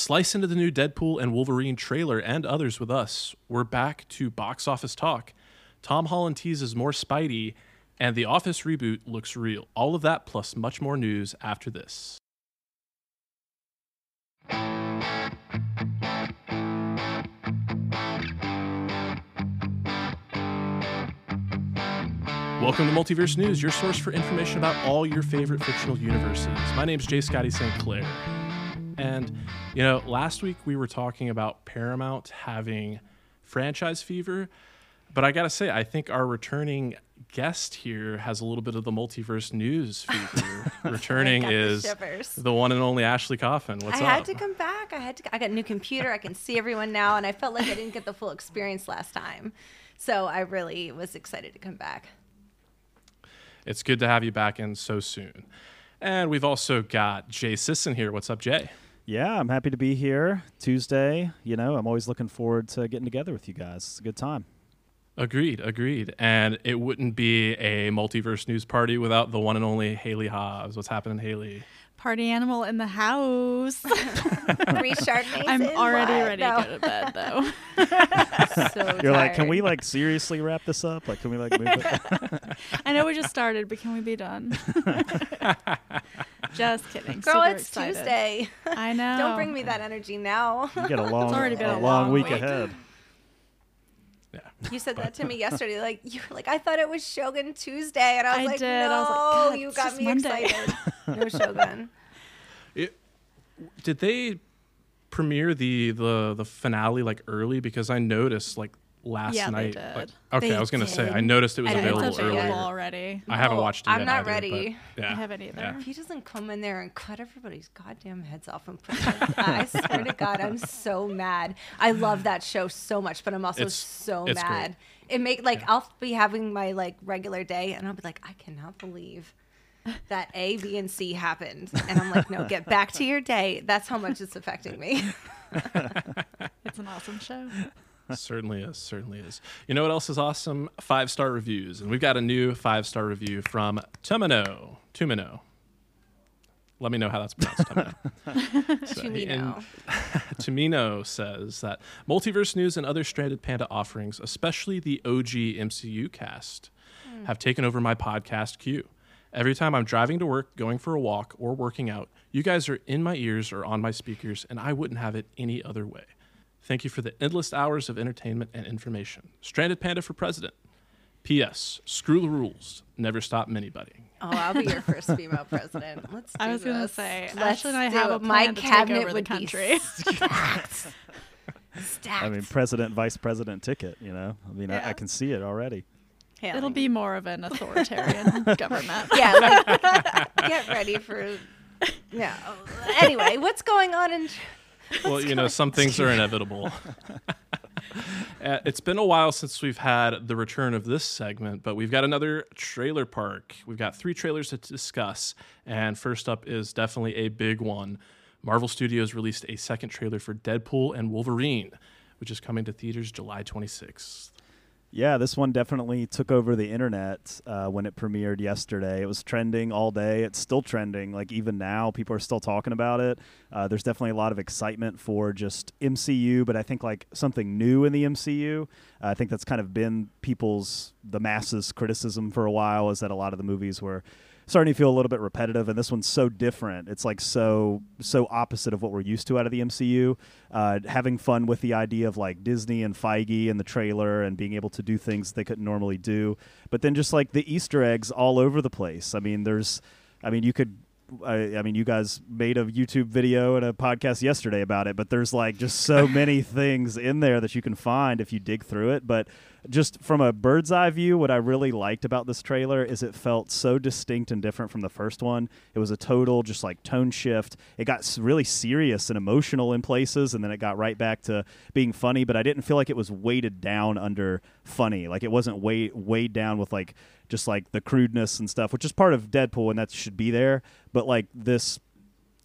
slice into the new Deadpool and Wolverine trailer and others with us. We're back to box office talk. Tom Holland teases more Spidey, and The Office reboot looks real. All of that plus much more news after this. Welcome to Multiverse News, your source for information about all your favorite fictional universes. My name's J. Scotty St. Clair. And, last week we were talking about Paramount having franchise fever. But I got to say, I think our returning guest here has a little bit of the Multiverse News fever. Returning is the one and only Ashley Coffin. What's up? I had to come back. I got a new computer. I can see everyone now. And I felt like I didn't get the full experience last time. So I really was excited to come back. It's good to have you back in so soon. And we've also got Jay Sisson here. What's up, Jay? Yeah, I'm happy to be here. Tuesday, I'm always looking forward to getting together with you guys. It's a good time. Agreed. And it wouldn't be a Multiverse News party without the one and only Haley Hobbs. What's happening, Haley? Party animal in the house. 3 Chardonnays. I'm already ready to go to bed, though. So You're like, can we seriously wrap this up? Can we move it? I know we just started, but can we be done? Just kidding. Girl, Super it's excited. Tuesday. I know. Don't bring me that energy now. You got already been a a long long week week. ahead. Yeah. You said that to me yesterday. You were like, I thought it was Shogun Tuesday. And I was like, did. no, I was like, God, you it's got just me Monday. excited. No Shogun. Did they premiere the finale early? Because I noticed last night. They did. Okay, They I was gonna say did. I noticed it was I didn't available touch it yet. earlier. already. I haven't No, watched it yet. I'm not either, ready. but, yeah. I haven't either. Yeah. If he doesn't come in there and cut everybody's goddamn heads off and put them, I swear to God, I'm so mad. I love that show so much, but I'm also It's so great. mad. It I'll be having my regular day, and I'll be like, I cannot believe that A, B, and C happened, and I'm like, no, get back to your day. That's how much it's affecting me. It's an awesome show. Certainly is. You know what else is awesome? 5-star reviews. And we've got a new 5-star review from Tumino. Let me know how that's pronounced, Tumino. Tumino. Tumino says that Multiverse News and other Stranded Panda offerings, especially the OG MCU cast, have taken over my podcast queue. Every time I'm driving to work, going for a walk, or working out, you guys are in my ears or on my speakers, and I wouldn't have it any other way. Thank you for the endless hours of entertainment and information. Stranded Panda for president. P.S. Screw the rules. Never stop mini-buddying. Oh, I'll be your first female president. Let's do I was going to this. say, Let's Ashley and I do have it. a plan My to take cabinet over the would country. be stacked. Stacked. I mean, president, vice president ticket, Yeah. I can see it already. Hailing. It'll be more of an authoritarian government. Yeah, get ready for. Yeah. Anyway, what's going on in? Well, some things are inevitable. It's been a while since we've had the return of this segment, but we've got another trailer park. We've got 3 trailers to discuss, and first up is definitely a big one. Marvel Studios released a second trailer for Deadpool and Wolverine, which is coming to theaters July 26th. Yeah, this one definitely took over the internet when it premiered yesterday. It was trending all day. It's still trending. Even now, people are still talking about it. There's definitely a lot of excitement for just MCU, but I think something new in the MCU. I think that's kind of been the masses' criticism for a while, is that a lot of the movies were starting to feel a little bit repetitive, and this one's so different. It's so opposite of what we're used to out of the MCU. Having fun with the idea of Disney and Feige and the trailer and being able to do things they couldn't normally do, but then just the Easter eggs all over the place. You guys made a YouTube video and a podcast yesterday about it, but there's just so many things in there that you can find if you dig through it. But just from a bird's eye view, what I really liked about this trailer is it felt so distinct and different from the first one. It was a total tone shift. It got really serious and emotional in places, and then it got right back to being funny, but I didn't feel like it was weighted down under funny. It wasn't weighed down with the crudeness and stuff, which is part of Deadpool, and that should be there. But this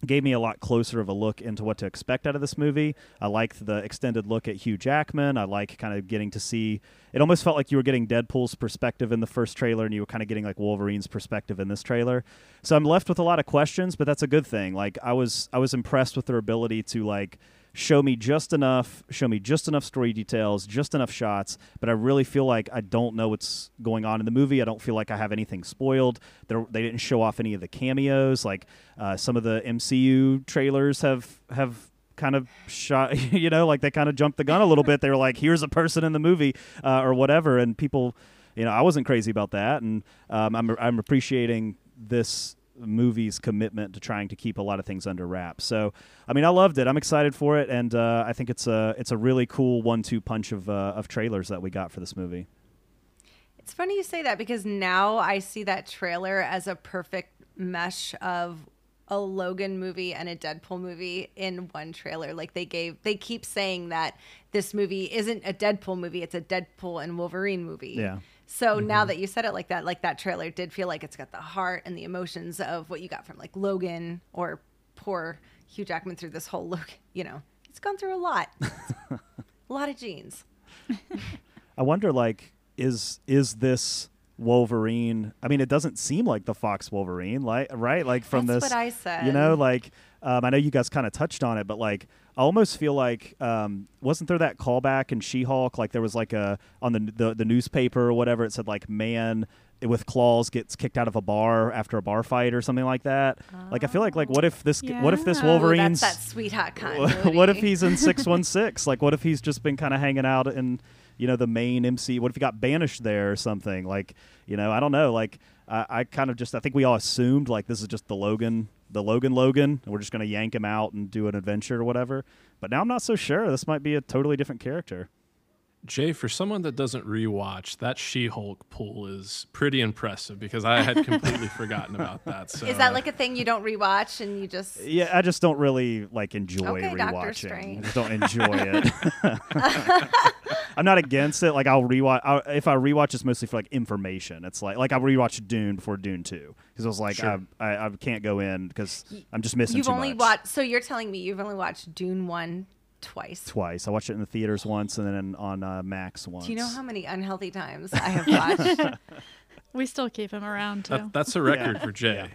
gave me a lot closer of a look into what to expect out of this movie. I liked the extended look at Hugh Jackman. I like kind of getting to see, it almost felt like you were getting Deadpool's perspective in the first trailer and you were kind of getting like Wolverine's perspective in this trailer. So I'm left with a lot of questions, but that's a good thing. Like I was impressed with their ability to like show me just enough story details, just enough shots, but I really feel like I don't know what's going on in the movie. I don't feel like I have anything spoiled. They didn't show off any of the cameos. Like some of the MCU trailers have kind of shot, like they kind of jumped the gun a little bit. They were like, here's a person in the movie or whatever, and people, I wasn't crazy about that, and I'm appreciating this movie's commitment to trying to keep a lot of things under wraps. So, I mean, I loved it. I'm excited for it, and I think it's a really cool 1-2 punch of trailers that we got for this movie. It's funny you say that because now I see that trailer as a perfect mesh of a Logan movie and a Deadpool movie in one trailer. Like they keep saying that this movie isn't a Deadpool movie, it's a Deadpool and Wolverine movie. Yeah. So now that you said it like that trailer did feel like it's got the heart and the emotions of what you got from like Logan or poor Hugh Jackman through this whole Logan. He's gone through a lot. A lot of genes. I wonder, like, is this Wolverine? I mean, it doesn't seem like the Fox Wolverine, right? Like from That's this, what I said. I know you guys kind of touched on it, but like, I almost feel like wasn't there that callback in She-Hulk? Like there was like on the newspaper or whatever, it said like man with claws gets kicked out of a bar after a bar fight or something like that. Like I feel like what if this Wolverine's that's that sweet hot continuity. What if he's in 616? Like what if he's just been kind of hanging out in the main MC? What if he got banished there or something? Like I don't know. Like I kind of I think we all assumed like this is just the Logan, and we're just going to yank him out and do an adventure or whatever. But now I'm not so sure. This might be a totally different character. Jay, for someone that doesn't rewatch, that She-Hulk pull is pretty impressive because I had completely forgotten about that. So, is that like a thing you don't rewatch and you just? Yeah, I just don't really like enjoy rewatching. Doctor Strange. I just don't enjoy it. I'm not against it. Like I'll rewatch. If I rewatch, it's mostly for like information. It's like I'll rewatch Dune before Dune 2 because I was like sure. I can't go in because I'm just missing. You've too only much. watched. So you're telling me you've only watched Dune 1 twice. I watched it in the theaters once and then on Max once. Do you know how many unhealthy times I have watched? We still keep him around too. That's a record for Jay.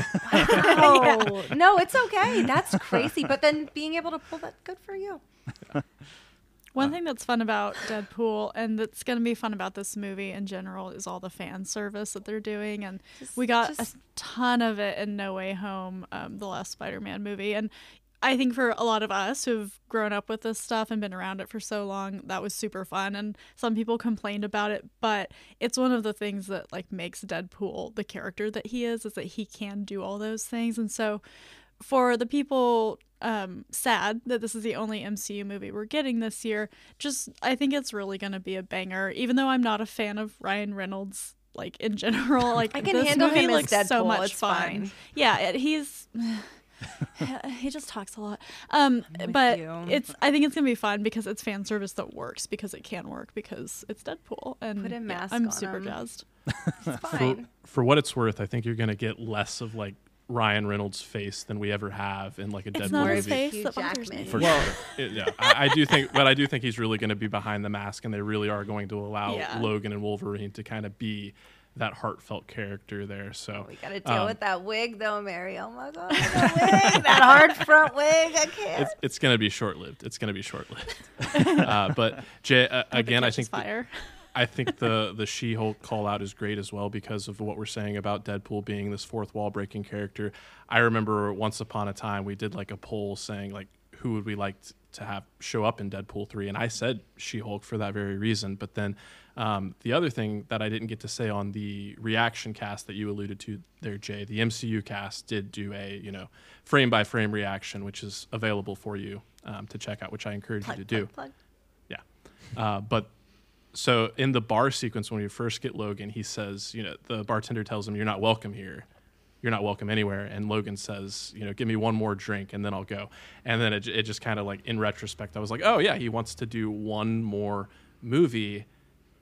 Oh no, it's okay. That's crazy. But then being able to pull that, good for you. One thing that's fun about Deadpool and that's going to be fun about this movie in general is all the fan service that they're doing. And we got a ton of it in No Way Home, the last Spider-Man movie. And I think for a lot of us who've grown up with this stuff and been around it for so long, that was super fun. And some people complained about it, but it's one of the things that like makes Deadpool the character that he is that he can do all those things. And so for the people sad that this is the only MCU movie we're getting this year, I think it's really going to be a banger. Even though I'm not a fan of Ryan Reynolds, like in general, like I can this handle movie him as looks Deadpool. so much it's fun. Fine. Yeah, he's. He just talks a lot. But I think it's gonna be fun because it's fan service that works because it can work because it's Deadpool and put a mask I'm on super him. jazzed. It's fine. For what it's worth, I think you're gonna get less of like Ryan Reynolds' face than we ever have in like a It's Deadpool not movie. his face Hugh that bothers Jackman. me. For Well, sure. I do think, but I do think he's really going to be behind the mask, and they really are going to allow Yeah. Logan and Wolverine to kind of be that heartfelt character there. So We got to deal with that wig, though, Mary. Oh my God, that wig, that hard front wig. I can't. it's going to be short-lived. It's going to be short-lived. But Jay, again, I think fire. I think the She-Hulk call out is great as well because of what we're saying about Deadpool being this fourth wall breaking character. I remember once upon a time we did like a poll saying like who would we like to have show up in Deadpool 3, and I said She-Hulk for that very reason. But then the other thing that I didn't get to say on the reaction cast that you alluded to there, Jay, the MCU cast did do a frame by frame reaction, which is available for you to check out, which I encourage you to do. Plug. Yeah, but. So in the bar sequence, when we first get Logan, he says, the bartender tells him, "You're not welcome here. You're not welcome anywhere." And Logan says, "Give me one more drink and then I'll go." And then it just kind of like in retrospect, I was like, oh yeah, he wants to do one more movie.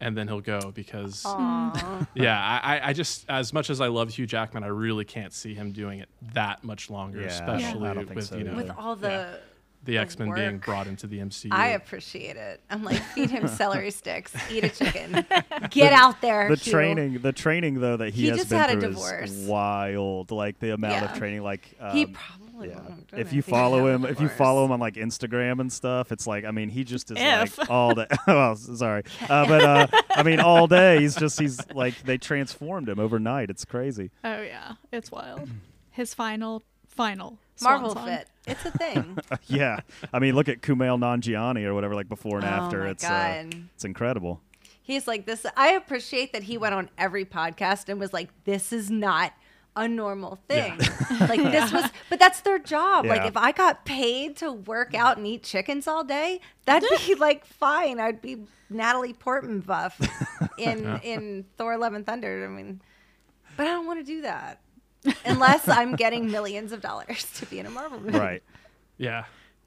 and then he'll go because Aww. I just, as much as I love Hugh Jackman, I really can't see him doing it that much longer, especially I don't think with so With all the X-Men being work. brought into the MCU. I appreciate it. I'm like, feed him celery sticks, eat a chicken, get out there. The Hugh. training though that he has just been had a through divorce. is wild. Like the amount of Yeah. training, like He probably yeah. wouldn't have done If it you he didn't follow have a him, if you divorce. follow him on like Instagram and stuff, it's like, I mean, he just is If. like all day. Well, sorry, but I mean, all day he's like they transformed him overnight. It's crazy. Oh yeah, it's wild. His final swan Marvel song. fit. It's a thing. Yeah, I mean, look at Kumail Nanjiani or whatever, like before and Oh after. my It's God. it's incredible. He's like this. I appreciate that he went on every podcast and was like, "This is not a normal thing." Like this was, but that's their job. Like Yeah. if I got paid to work out and eat chickens all day, that'd be like fine. I'd be Natalie Portman buff in Thor: Love and Thunder. I mean, but I don't want to do that unless I'm getting millions of dollars to be in a Marvel movie. Right. Yeah,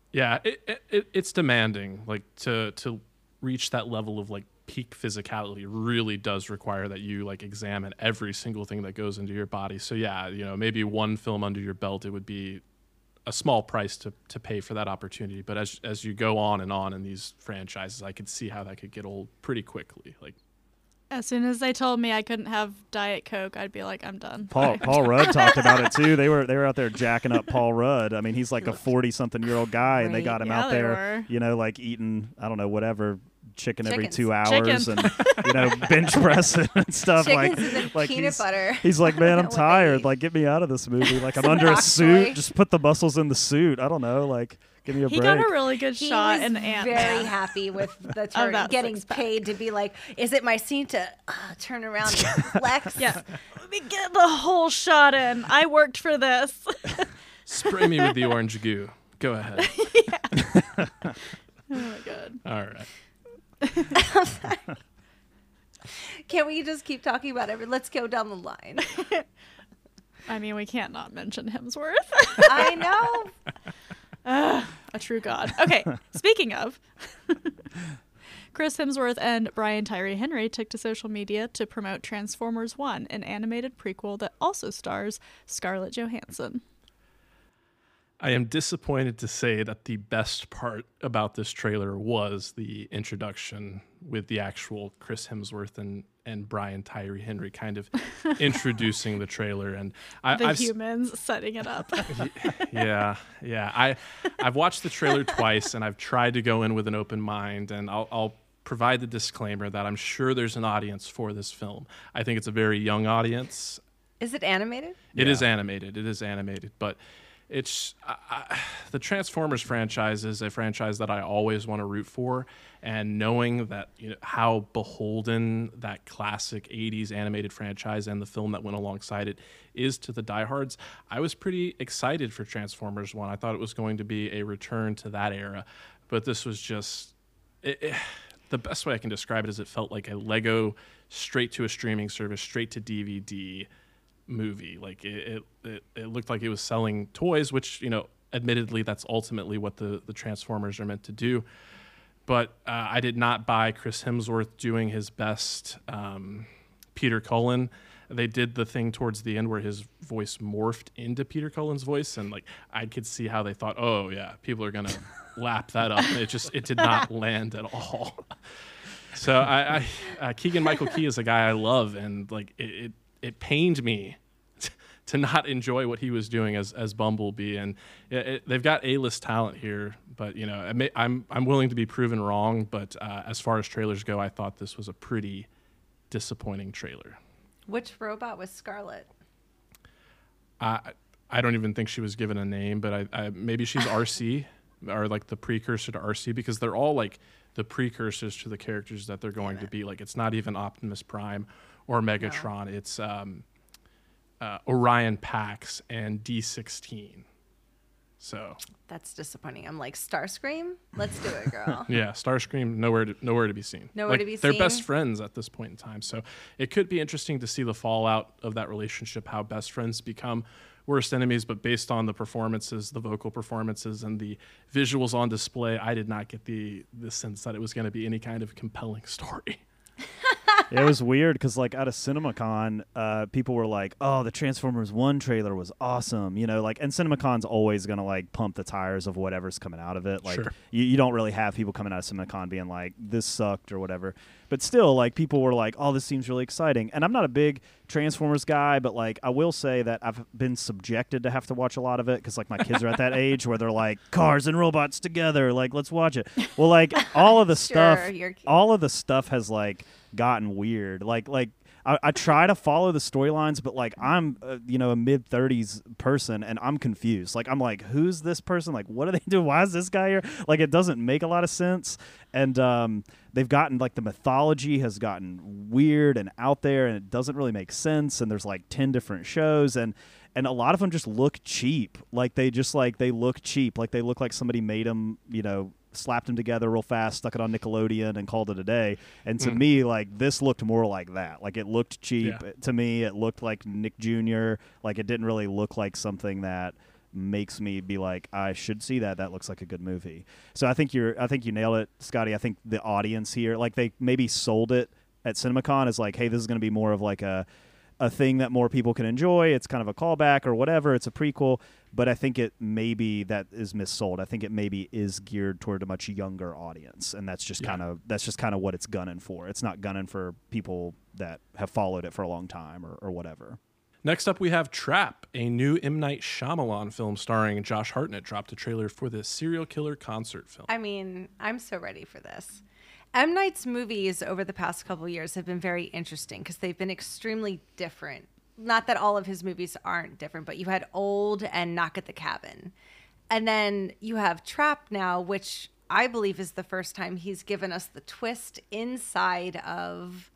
it's demanding. Like to reach that level of like peak physicality really does require that you like examine every single thing that goes into your body. So yeah, maybe one film under your belt, it would be a small price to pay for that opportunity. But as you go on in these franchises, I could see how that could get old pretty quickly. Like As soon as they told me I couldn't have Diet Coke, I'd be like, I'm done. Paul Rudd talked about it too. They were out there jacking up Paul Rudd. I mean, he's like a 40-something-year-old guy, and they got him Yeah, out they there, were. like eating, I don't know, whatever, chicken every Chickens. 2 hours, Chicken. and bench pressing and stuff. Chickens like, and then like peanut butter. He's like, man, I'm What they tired. eat. Like, get me out of this movie. Like, I'm Some under a bok suit. choy. Just put the muscles in the suit. I don't know. Like, give me a He break. got a really good He shot was in very Ant-Man. happy with the turn, that getting six-pack. paid to be like, is it my scene to turn around and flex? Yeah. Let me get the whole shot in. I worked for this. spray me with the orange goo. Go ahead. Oh my god. All right. Can we just keep talking about it? Let's go down the line. I mean, we can't not mention Hemsworth. I know. A true god. Okay, speaking of, Chris Hemsworth and Brian Tyree Henry took to social media to promote Transformers 1, an animated prequel that also stars Scarlett Johansson. I am disappointed to say that the best part about this trailer was the introduction with the actual Chris Hemsworth and Brian Tyree Henry kind of introducing the trailer. And I've Humans setting it up. yeah. I've watched the trailer twice, and I've tried to go in with an open mind, and I'll provide the disclaimer that I'm sure there's an audience for this film. I think it's a very young audience. Is it animated? It is animated, but it's the Transformers franchise is a franchise that I always want to root for, and knowing that how beholden that classic 80s animated franchise and the film that went alongside it is to the diehards, I was pretty excited for Transformers 1. I thought it was going to be a return to that era, but this was just the best way I can describe it is it felt like a Lego straight to a streaming service, straight to DVD movie. Like it looked like it was selling toys, which admittedly that's ultimately what the Transformers are meant to do. But I did not buy Chris Hemsworth doing his best Peter Cullen. They did the thing towards the end where his voice morphed into Peter Cullen's voice, and like I could see how they thought, oh yeah, people are gonna lap that up. It did not land at all. So I Keegan-Michael Key is a guy I love, and like it pained me to not enjoy what he was doing as Bumblebee. And they've got A-list talent here, but I'm willing to be proven wrong. But as far as trailers go, I thought this was a pretty disappointing trailer. Which robot was Scarlet? I don't even think she was given a name, but I maybe she's RC or like the precursor to RC, because they're all like the precursors to the characters that they're going to be. Like it's not even Optimus Prime or Megatron. No. It's Orion Pax and D16. So that's disappointing. I'm like, Starscream? Let's do it, girl. Yeah, Starscream, nowhere to be seen. Nowhere to be seen. They're best friends at this point in time. So it could be interesting to see the fallout of that relationship, how best friends become worst enemies. But based on the performances, the vocal performances, and the visuals on display, I did not get the sense that it was going to be any kind of compelling story. It was weird because, like, out of CinemaCon, people were like, "Oh, the Transformers 1 trailer was awesome," you know, like, and CinemaCon's always gonna like pump the tires of whatever's coming out of it. Like, Sure. you don't really have people coming out of CinemaCon being like, "This sucked" or whatever. But still, like, people were like, "Oh, this seems really exciting." And I'm not a big Transformers guy, but like, I will say that I've been subjected to have to watch a lot of it because, like, my kids are at that age where they're like, "Cars and robots together, like, let's watch it." Well, like, all of the Sure, you're cute. all of the stuff has like gotten weird. Like I try to follow the storylines, but like I'm a mid-30s person and I'm confused. Like I'm like, who's this person? Like, what do they do? Why is this guy here? Like, it doesn't make a lot of sense. And they've gotten, like, the mythology has gotten weird and out there, and it doesn't really make sense. And there's like 10 different shows, and a lot of them just look cheap. Like they look cheap. Like they look like somebody made them, slapped them together real fast, stuck it on Nickelodeon, and called it a day. And to me, like, this looked more like that. Like, it looked cheap. Yeah. To me, it looked like Nick Jr. Like, it didn't really look like something that makes me be like, I should see that. That looks like a good movie. So I think you nailed it, Scotty. I think the audience here, like, they maybe sold it at CinemaCon as like, hey, this is going to be more of like a thing that more people can enjoy. It's kind of a callback or whatever. It's a prequel. But I think it maybe that is missold. I think it maybe is geared toward a much younger audience, and that's just kind of what it's gunning for. It's not gunning for people that have followed it for a long time or whatever. Next up, we have Trap, a new M. Night Shyamalan film starring Josh Hartnett, dropped a trailer for the serial killer concert film. I mean, I'm so ready for this. M. Night's movies over the past couple of years have been very interesting because they've been extremely different. Not that all of his movies aren't different, but you had Old and Knock at the Cabin. And then you have Trap now, which I believe is the first time he's given us the twist inside of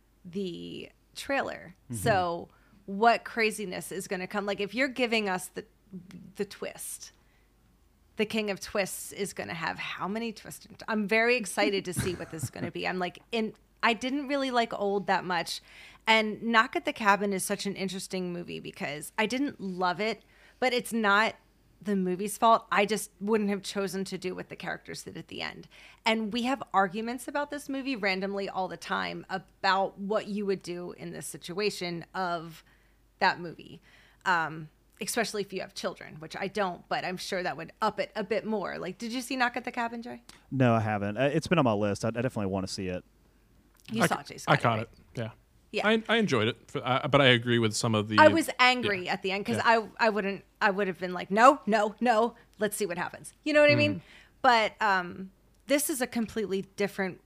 the trailer. Mm-hmm. So what craziness is going to come? Like, if you're giving us the twist, the King of Twists is going to have how many twists? I'm very excited to see what this is going to be. I didn't really like Old that much. And Knock at the Cabin is such an interesting movie because I didn't love it, but it's not the movie's fault. I just wouldn't have chosen to do what the characters did at the end. And we have arguments about this movie randomly all the time about what you would do in this situation of that movie. Especially if you have children, which I don't, but I'm sure that would up it a bit more. Like, did you see Knock at the Cabin, Joy? No, I haven't. It's been on my list. I definitely want to see it. You saw it, Jason. I caught it. Yeah. Yeah. I enjoyed it, but I agree with some of the... I was angry at the end because I would have been like, no, let's see what happens. You know what I mean? But this is a completely different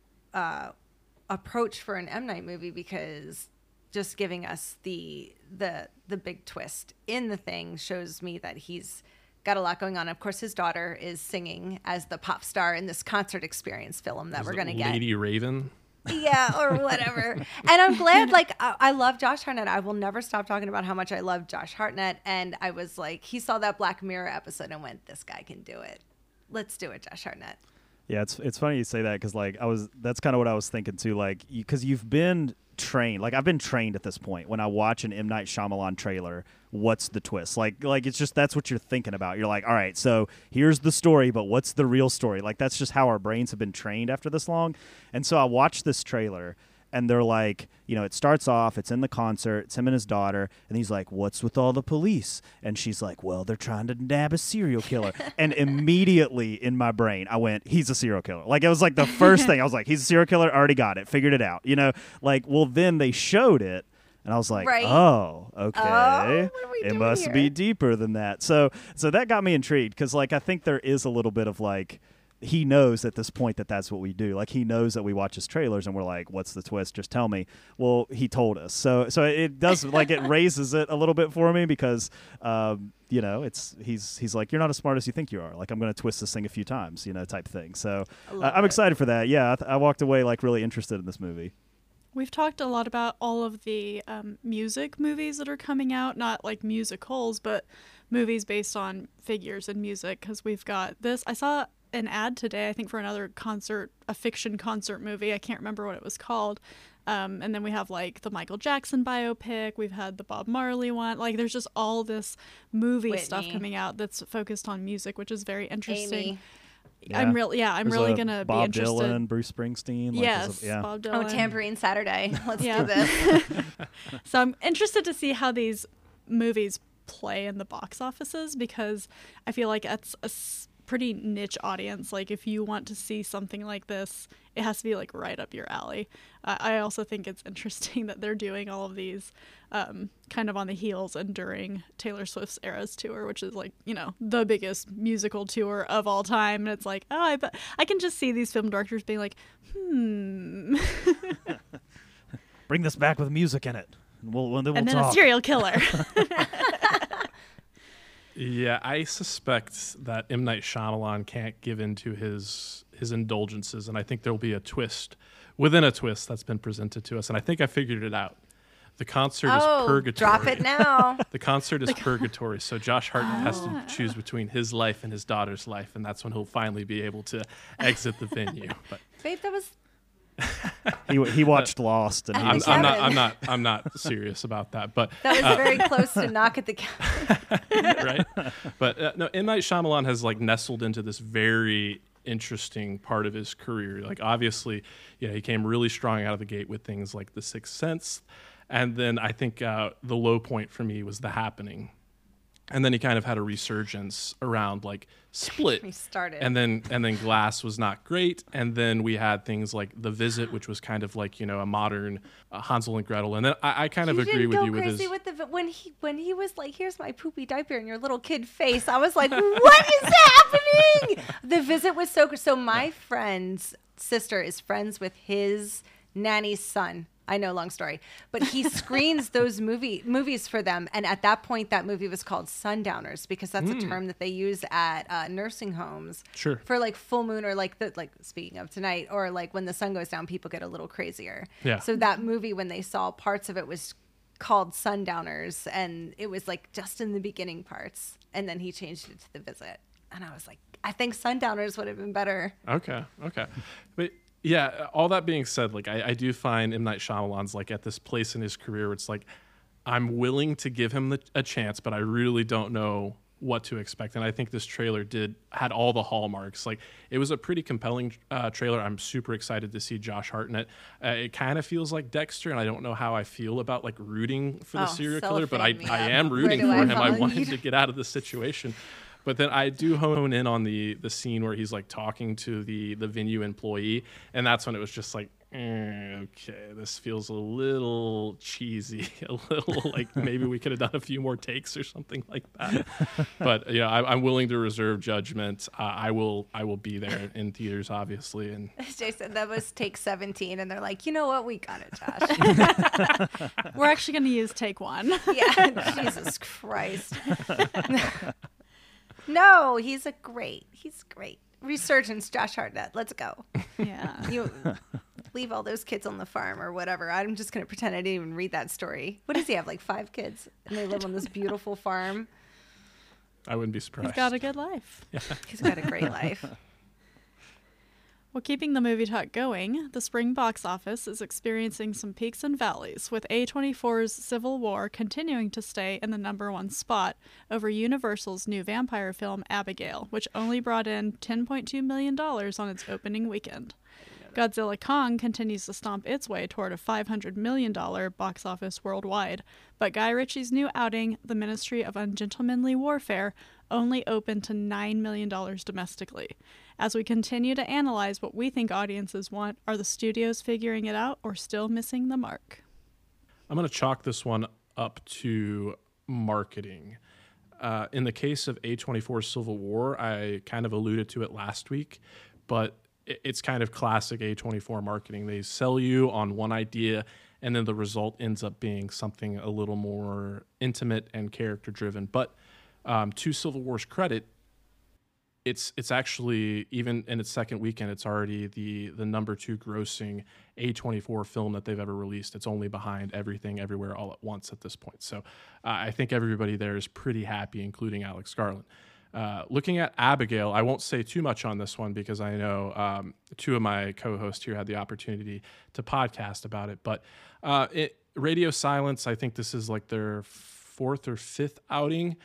approach for an M. Night movie because just giving us the big twist in the thing shows me that he's got a lot going on. Of course, his daughter is singing as the pop star in this concert experience film that we're going to get. Lady Raven. Yeah, or whatever. And I'm glad, like, I love Josh Hartnett. I will never stop talking about how much I love Josh Hartnett. And I was like, he saw that Black Mirror episode and went, this guy can do it. Let's do it, Josh Hartnett. Yeah, it's funny you say that because, like, that's kind of what I was thinking too. Like, because you've been trained. Like, I've been trained at this point. When I watch an M. Night Shyamalan trailer, what's the twist? Like it's just that's what you're thinking about. You're like, all right, so here's the story, but what's the real story? Like, that's just how our brains have been trained after this long. And so I watched this trailer, and they're like, it starts off, it's in the concert, it's him and his daughter, and he's like, what's with all the police? And she's like, well, they're trying to nab a serial killer. And immediately in my brain, I went, he's a serial killer. Like, it was like the first thing. I was like, he's a serial killer, already got it, figured it out. Like, well, then they showed it, and I was like, right. Oh, okay. What are we it doing must here? be deeper than that. So that got me intrigued because, like, I think there is a little bit of, like, he knows at this point that that's what we do. Like, he knows that we watch his trailers and we're like, what's the twist? Just tell me. Well, he told us. So it does, like, it raises it a little bit for me because, he's like, you're not as smart as you think you are. Like, I'm going to twist this thing a few times, type thing. So I'm excited for that. Yeah, I walked away, like, really interested in this movie. We've talked a lot about all of the music movies that are coming out, not like musicals, but movies based on figures and music, because we've got this. I saw an ad today, I think, for another concert, a fiction concert movie. I can't remember what it was called. And then we have, like, the Michael Jackson biopic. We've had the Bob Marley one. Like, there's just all this movie Whitney. Stuff coming out that's focused on music, which is very interesting. Amy. I'm really gonna be interested. Bob Dylan, Bruce Springsteen. Yes, Bob Dylan. Oh, Tambourine Saturday. Let's do this. So I'm interested to see how these movies play in the box offices, because I feel like that's a pretty niche audience. Like, if you want to see something like this, it has to be like right up your alley. I also think it's interesting that they're doing all of these kind of on the heels and during Taylor Swift's Eras tour, which is like, you know, the biggest musical tour of all time. And it's like, oh, I can just see these film directors being like, bring this back with music in it. We'll then talk. A serial killer. Yeah, I suspect that M. Night Shyamalan can't give in to his indulgences, and I think there will be a twist within a twist that's been presented to us, and I think I figured it out. The concert is purgatory. Drop it now. The concert is purgatory, so Josh Hartnett has to choose between his life and his daughter's life, and that's when he'll finally be able to exit the venue. But Babe, that was... he watched Lost, and I'm not serious about that. But that was very close to Knock at the Cabin. Right? But no, M. Night Shyamalan has like nestled into this very interesting part of his career. Like, obviously, you know, he came really strong out of the gate with things like The Sixth Sense, and then I think the low point for me was The Happening. And then he kind of had a resurgence around like Split. He started. And then Glass was not great. And then we had things like The Visit, which was kind of like, you know, a modern Hansel and Gretel. And then I kind of agree with you with his... When he was like, here's my poopy diaper in your little kid face, I was like, what is happening? The Visit was so good. So my friend's sister is friends with his nanny's son. I know, long story, but he screens those movies for them. And at that point, that movie was called Sundowners, because that's a term that they use at nursing homes for like full moon, or like speaking of tonight, or like when the sun goes down, people get a little crazier. Yeah. So that movie, when they saw parts of it, was called Sundowners, and it was like just in the beginning parts. And then he changed it to The Visit. And I was like, I think Sundowners would have been better. Okay. But yeah, all that being said, like I do find M. Night Shyamalan's like at this place in his career where it's like, I'm willing to give him a chance, but I really don't know what to expect. And I think this trailer had all the hallmarks. Like, it was a pretty compelling trailer. I'm super excited to see Josh Hartnett. It kind of feels like Dexter, and I don't know how I feel about like rooting for the serial killer, but I am rooting for him. I want him to get out of this situation. But then I do hone in on the scene where he's like talking to the venue employee, and that's when it was just like, okay, this feels a little cheesy, a little like maybe we could have done a few more takes or something like that. But yeah, I'm willing to reserve judgment. I will be there in theaters, obviously. And Jason, that was take 17, and they're like, you know what, we got it, Josh. We're actually going to use take 1. Yeah, Jesus Christ. No, he's great. Resurgence, Josh Hartnett. Let's go. Yeah. You leave all those kids on the farm or whatever. I'm just going to pretend I didn't even read that story. What does he have, like 5 kids? And they live on this beautiful farm? I wouldn't be surprised. He's got a good life. Yeah. He's got a great life. Well, keeping the movie talk going, the spring box office is experiencing some peaks and valleys, with A24's Civil War continuing to stay in the #1 spot over Universal's new vampire film Abigail, which only brought in $10.2 million on its opening weekend. Godzilla Kong continues to stomp its way toward a $500 million box office worldwide, but Guy Ritchie's new outing, The Ministry of Ungentlemanly Warfare, only opened to $9 million domestically. As we continue to analyze what we think audiences want, are the studios figuring it out or still missing the mark? I'm going to chalk this one up to marketing. In the case of A24's Civil War, I kind of alluded to it last week, but it's kind of classic A24 marketing. They sell you on one idea, and then the result ends up being something a little more intimate and character-driven. But to Civil War's credit, it's actually, even in its second weekend, it's already the #2 grossing A24 film that they've ever released. It's only behind Everything Everywhere All at Once at this point. So I think everybody there is pretty happy, including Alex Garland. Looking at Abigail, I won't say too much on this one because I know 2 of my co-hosts here had the opportunity to podcast about it. But Radio Silence, I think this is like their 4th or 5th outing.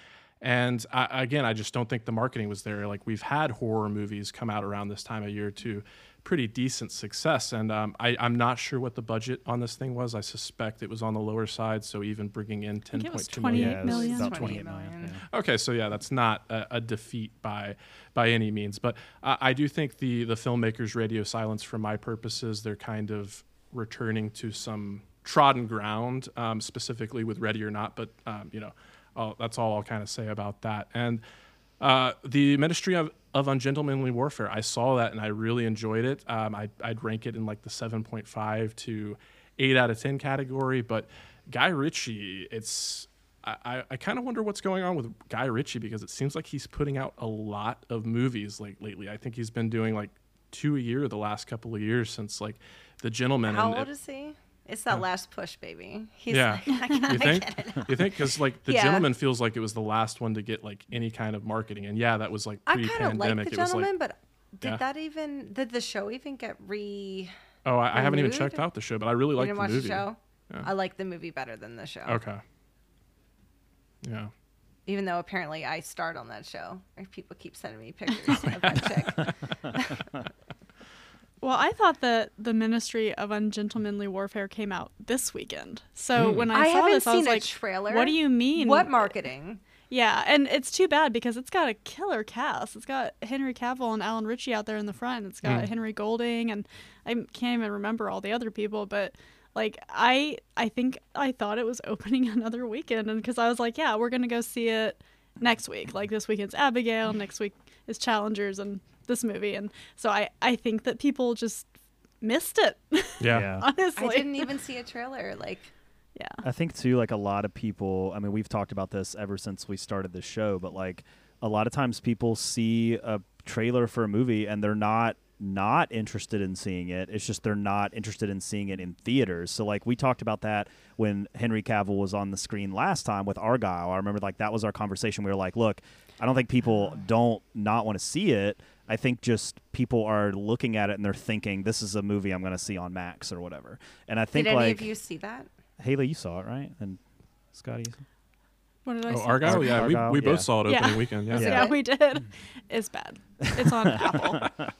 And I just don't think the marketing was there. Like, we've had horror movies come out around this time of year to pretty decent success. And I'm not sure what the budget on this thing was. I suspect it was on the lower side. So even bringing in 10.2 million. $28 million. About 28 million. Yeah. Okay, so yeah, that's not a defeat by any means. But I do think the filmmakers' radio silence, for my purposes, they're kind of returning to some trodden ground, specifically with Ready or Not. But that's all I'll kind of say about that. And the Ministry of Ungentlemanly Warfare, I saw that and I really enjoyed it. I'd rank it in like the 7.5 to 8 out of 10 category. But Guy Ritchie, I kind of wonder what's going on with Guy Ritchie, because it seems like he's putting out a lot of movies lately. I think he's been doing like 2 a year the last couple of years since like The Gentleman. How old is he? It's that last push, baby. He's yeah. Like, You think? You think? Because like The Yeah. Gentleman feels like it was the last one to get like any kind of marketing, and yeah, that was like I kind of pre-pandemic. like The It was Gentleman, like, but did the show even get oh, I haven't even renewed? checked out the show, but I really You like didn't the watch movie. the show? Yeah. I like the movie better than the show. Okay. Yeah. Even though apparently I starred on that show. People keep sending me pictures of that chick. Well, I thought that the Ministry of Ungentlemanly Warfare came out this weekend. So when I saw haven't this, I was seen a like, trailer. what do you mean? What marketing? Yeah, and it's too bad because it's got a killer cast. It's got Henry Cavill and Alan Ritchie out there in the front. It's got Henry Golding, and I can't even remember all the other people, but like I think I thought it was opening another weekend, and because I was like, yeah, we're going to go see it next week. Like this weekend's Abigail, next week is Challengers, and this movie. And so I think that people just missed it. Yeah. Honestly. I didn't even see a trailer. Like, Yeah. I think too, like a lot of people, I mean, we've talked about this ever since we started this show, but like a lot of times people see a trailer for a movie and they're not interested in seeing it. It's just they're not interested in seeing it in theaters. So like we talked about that when Henry Cavill was on the screen last time with Argyle. I remember like that was our conversation. We were like, look, I don't think people don't not want to see it. I think just people are looking at it and they're thinking this is a movie I'm going to see on Max or whatever. And I think did any like of you see that? Haley, you saw it, right? And Scotty, What did I Oh, say? Argyle? Yeah, Argyle, we both yeah. saw it opening weekend. Yeah. Yeah, we did. It's bad. It's on Apple.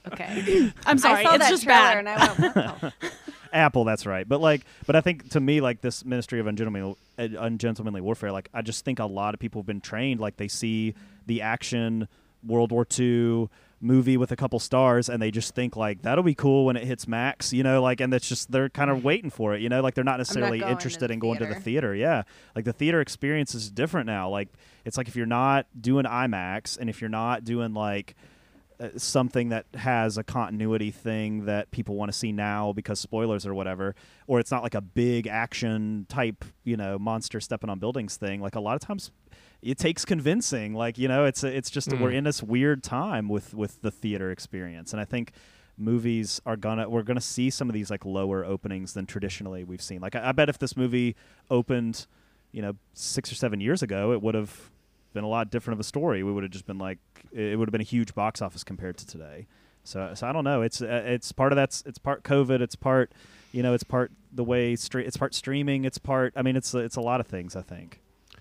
Okay. I'm sorry. I saw It's that just trailer bad. and I went, what the? Apple, that's right. But I think to me, like this Ministry of Ungentlemanly Warfare, like I just think a lot of people have been trained. Like they see the action World War II movie with a couple stars, and they just think like that'll be cool when it hits Max, you know, like, and that's just they're kind of waiting for it, you know, like they're not necessarily going interested to in the going to the theater. theater. Yeah, like the theater experience is different now. Like it's like if you're not doing IMAX and if you're not doing like something that has a continuity thing that people want to see now because spoilers or whatever, or it's not like a big action type, you know, monster stepping on buildings thing. Like a lot of times it takes convincing, like, you know, it's just we're in this weird time with the theater experience. And I think movies we're gonna see some of these like lower openings than traditionally we've seen. Like I bet if this movie opened, you know, 6 or 7 years ago, it would have been a lot different of a story. We would have just been like, it would have been a huge box office compared to today. So I don't know. It's part of it's part COVID. It's part, you know, it's part the way it's part streaming. It's part. I mean, it's a lot of things. I think.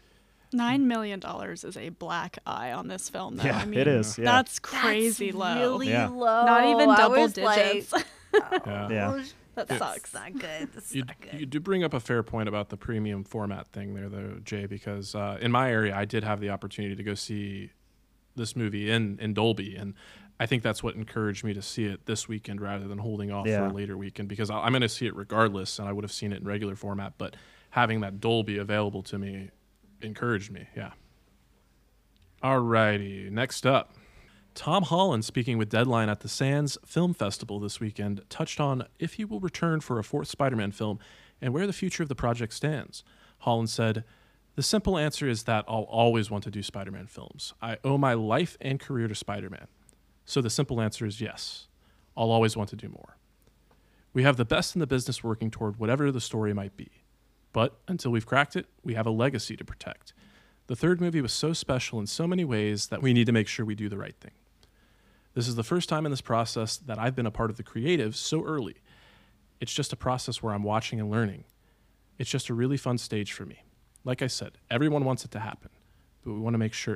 $9 million is a black eye on this film, though. Yeah, I mean, it is. Yeah. That's crazy That's low. Really Yeah. low. Not even I double was digits. Like, Yeah. Yeah. That That's sucks. not good. That's You, not good. you do bring up a fair point about the premium format thing there, though, Jay, because in my area, I did have the opportunity to go see this movie in Dolby, and I think that's what encouraged me to see it this weekend rather than holding off for a later weekend, because I'm going to see it regardless, and I would have seen it in regular format, but having that Dolby available to me encouraged me, yeah. Alrighty, next up. Tom Holland, speaking with Deadline at the Sands Film Festival this weekend, touched on if he will return for a fourth Spider-Man film and where the future of the project stands. Holland said, "The simple answer is that I'll always want to do Spider-Man films. I owe my life and career to Spider-Man. So the simple answer is yes. I'll always want to do more. We have the best in the business working toward whatever the story might be. But until we've cracked it, we have a legacy to protect. The third movie was so special in so many ways that we need to make sure we do the right thing. This is the first time in this process that I've been a part of the creative so early. It's just a process where I'm watching and learning. It's just a really fun stage for me. Like I said, everyone wants it to happen, but we want to make sure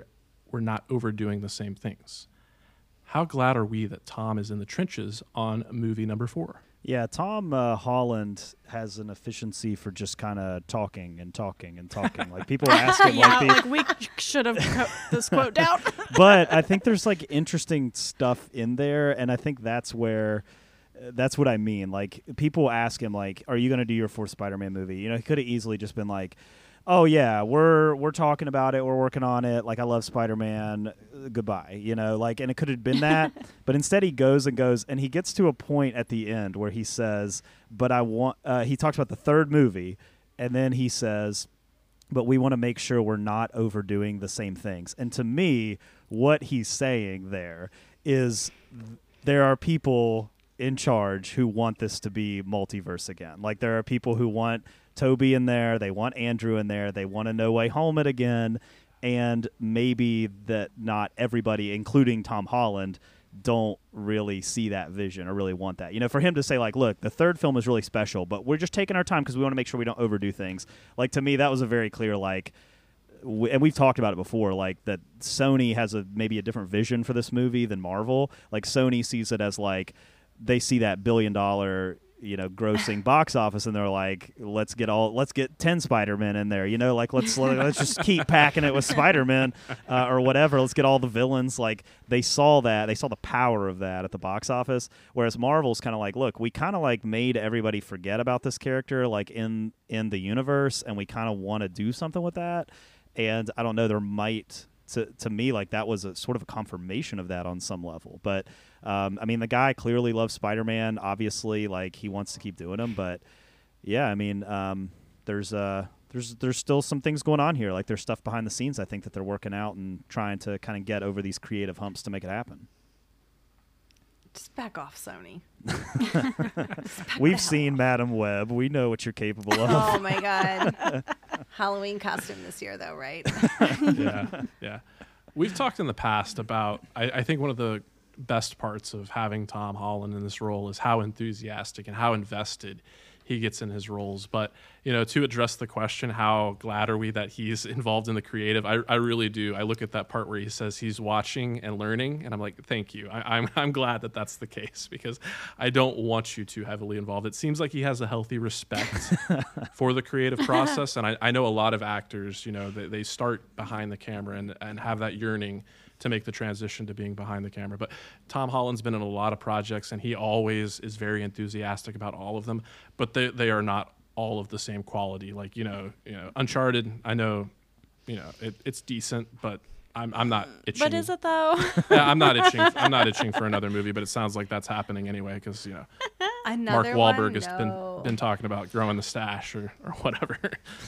we're not overdoing the same things. How glad are we that Tom is in the trenches on movie number 4? Yeah, Tom Holland has an efficiency for just kind of talking and talking and talking. Like people ask him, like we should have cut this quote down. But I think there's like interesting stuff in there, and I think that's where. That's what I mean. Like people ask him, like, "Are you going to do your 4th Spider-Man movie?" You know, he could have easily just been like, "Oh yeah, we're talking about it. We're working on it. Like I love Spider-Man. Goodbye." You know, like, and it could have been that, but instead he goes, and he gets to a point at the end where he says, "But I want." He talks about the 3rd movie, and then he says, "But we want to make sure we're not overdoing the same things." And to me, what he's saying there is there are people in charge who want this to be multiverse again. Like there are people who want Toby in there, they want Andrew in there, they want to No Way Home it again, and maybe that not everybody, including Tom Holland, don't really see that vision or really want that. You know, for him to say like, look, the 3rd film is really special, but we're just taking our time because we want to make sure we don't overdo things. Like to me, that was a very clear like, and we've talked about it before, like that Sony has maybe a different vision for this movie than Marvel. Like Sony sees it as like, they see that $1 billion, grossing box office, and they're like, let's get 10 Spider-Men in there, like let's just keep packing it with Spider-Men or whatever. Let's get all the villains. Like they saw the power of that at the box office. Whereas Marvel's kind of like, look, we kind of like made everybody forget about this character like in the universe, and we kind of want to do something with that. And I don't know, there might. To me, like that was a sort of a confirmation of that on some level. But I mean, the guy clearly loves Spider-Man. Obviously, like he wants to keep doing them. But yeah, I mean, there's still some things going on here. Like there's stuff behind the scenes, I think, that they're working out and trying to kind of get over these creative humps to make it happen. Just back off, Sony. We've seen Madam Web. We know what you're capable of. Oh my God. Halloween costume this year, though, right? Yeah. We've talked in the past about, I think one of the best parts of having Tom Holland in this role is how enthusiastic and how invested he gets in his roles. But, to address the question, how glad are we that he's involved in the creative? I really do. I look at that part where he says he's watching and learning, and I'm like, thank you. I'm glad that that's the case, because I don't want you too heavily involved. It seems like he has a healthy respect for the creative process, and I know a lot of actors, they start behind the camera and have that yearning to make the transition to being behind the camera. But Tom Holland's been in a lot of projects, and he always is very enthusiastic about all of them, but they are not all of the same quality. Like, Uncharted, I know, it's decent, but I'm not itching. But is it though? Yeah, I'm not itching for another movie, but it sounds like that's happening anyway, because Mark Wahlberg has been talking about growing the stash or whatever.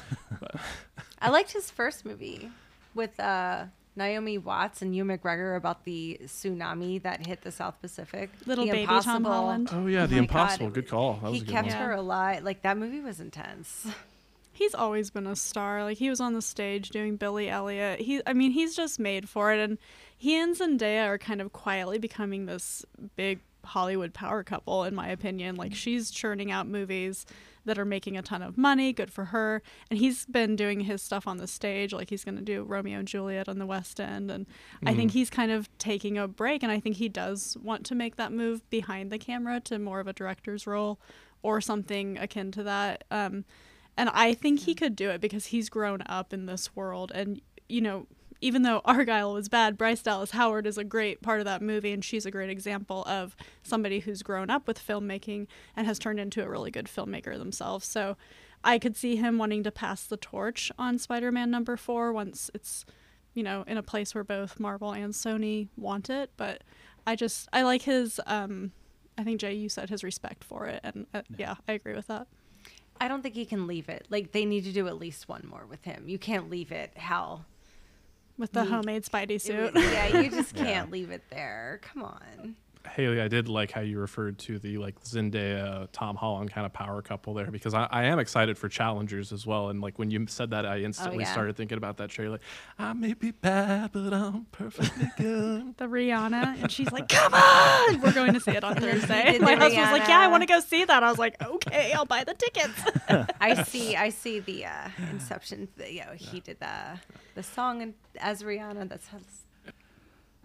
I liked his first movie with Naomi Watts and Ewan McGregor about the tsunami that hit the South Pacific. Little baby Tom Holland. Oh yeah, The Impossible. God. Good call. That was he kept her alive. Like that movie was intense. He's always been a star. Like he was on the stage doing Billy Elliot. He's just made for it. And he and Zendaya are kind of quietly becoming this big Hollywood power couple, in my opinion. Like she's churning out movies that are making a ton of money, good for her, and he's been doing his stuff on the stage. Like he's going to do Romeo and Juliet on the West End, and I think he's kind of taking a break, and I think he does want to make that move behind the camera to more of a director's role or something akin to that, and I think he could do it because he's grown up in this world. And even though Argyle was bad, Bryce Dallas Howard is a great part of that movie, and she's a great example of somebody who's grown up with filmmaking and has turned into a really good filmmaker themselves. So I could see him wanting to pass the torch on Spider-Man number 4 once it's, in a place where both Marvel and Sony want it. But I like his, I think, Jay, you said his respect for it, and yeah, I agree with that. I don't think he can leave it. Like, they need to do at least one more with him. You can't leave it with the homemade Spidey suit. You just can't leave it there. Come on. Haley, I did like how you referred to the Zendaya, Tom Holland kind of power couple there, because I am excited for Challengers as well. And when you said that, I instantly started thinking about that trailer. I may be bad, but I'm perfectly good. The Rihanna, and she's like, "Come on, we're going to see it on Thursday." My husband was like, "Yeah, I want to go see that." I was like, "Okay, I'll buy the tickets." I see the Inception. He did the song as Rihanna. That's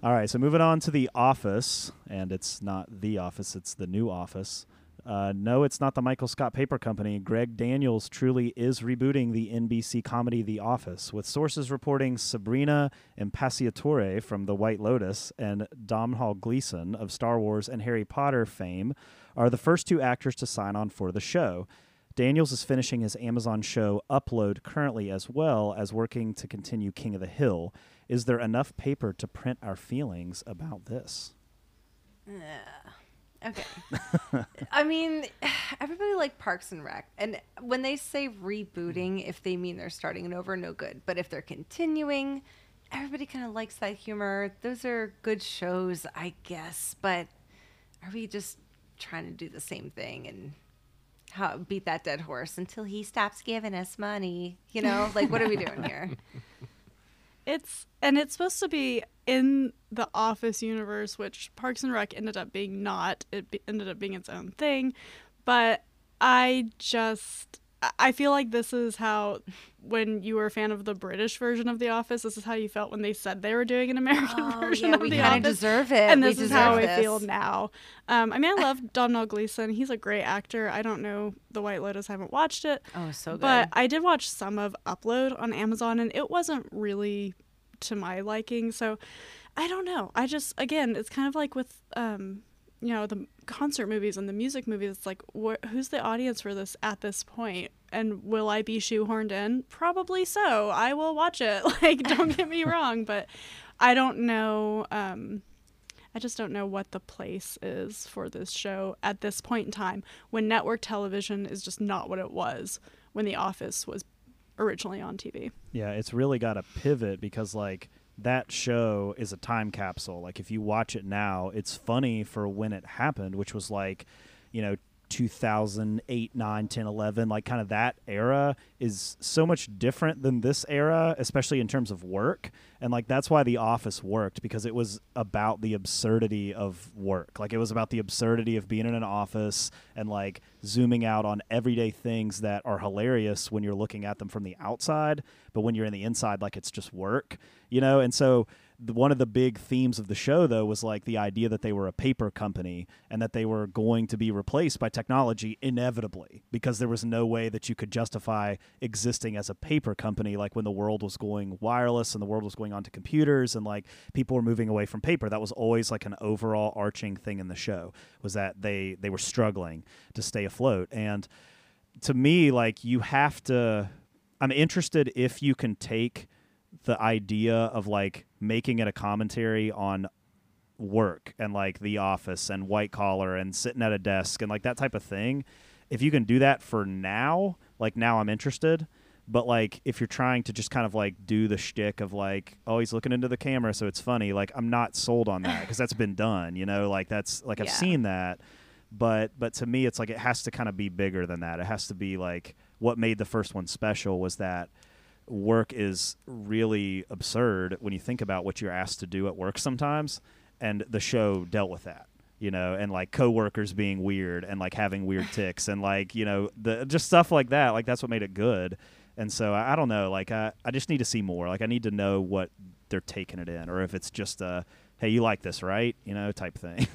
All right, so moving on to The Office, and it's not The Office, it's The New Office. No, it's not the Michael Scott Paper Company. Greg Daniels truly is rebooting the NBC comedy The Office, with sources reporting Sabrina Impacciatore from The White Lotus and Domhnall Gleeson of Star Wars and Harry Potter fame are the first two actors to sign on for the show. Daniels is finishing his Amazon show Upload currently, as well as working to continue King of the Hill. Is there enough paper to print our feelings about this? Okay. I mean, everybody liked Parks and Rec. And when they say rebooting, if they mean they're starting it over, no good. But if they're continuing, everybody kind of likes that humor. Those are good shows, I guess. But are we just trying to do the same thing and beat that dead horse until he stops giving us money? You know, like, what are we doing here? It's supposed to be in the Office universe, which Parks and Rec ended up being not. Ended up being its own thing. But I feel like this is how, when you were a fan of the British version of The Office, this is how you felt when they said they were doing an American version of The Office. We kind of deserve it. And this is how I feel now. I mean, I love Domhnall Gleeson. He's a great actor. I don't know The White Lotus. I haven't watched it. Oh, so good. But I did watch some of Upload on Amazon, and it wasn't really to my liking. So I don't know. I just, again, it's kind of like with the concert movies and the music movies. It's like, who's the audience for this at this point? And will I be shoehorned in? Probably so. I will watch it. Like, don't get me wrong, but I don't know. I just don't know what the place is for this show at this point in time, when network television is just not what it was when The Office was originally on TV. Yeah, it's really got to pivot, because like that show is a time capsule. Like, if you watch it now, it's funny for when it happened, which was like, 2008, 9, 10, 11, like kind of that era is so much different than this era, especially in terms of work. And like, that's why The Office worked, because it was about the absurdity of work. Like, it was about the absurdity of being in an office and like zooming out on everyday things that are hilarious when you're looking at them from the outside, but when you're in the inside, like, it's just work, And so one of the big themes of the show, though, was like the idea that they were a paper company and that they were going to be replaced by technology inevitably, because there was no way that you could justify existing as a paper company, like when the world was going wireless and the world was going on to computers and like people were moving away from paper. That was always like an overall arching thing in the show, was that they were struggling to stay afloat. And to me, like, you have to, I'm interested if you can take the idea of like making it a commentary on work and like The Office and white collar and sitting at a desk and like that type of thing. If you can do that for now, like, now I'm interested. But like, if you're trying to just kind of like do the shtick of like, oh, he's looking into the camera, so it's funny, like, I'm not sold on that, because that's been done, like, that's like, I've seen that. But to me, it's like, it has to kind of be bigger than that. It has to be like, what made the first one special was that work is really absurd when you think about what you're asked to do at work sometimes, and the show dealt with that, and like coworkers being weird and like having weird tics and like, the just stuff like that. Like, that's what made it good. And so I don't know, like, I just need to see more. Like, I need to know what they're taking it in, or if it's just a, hey, you like this, right? type thing.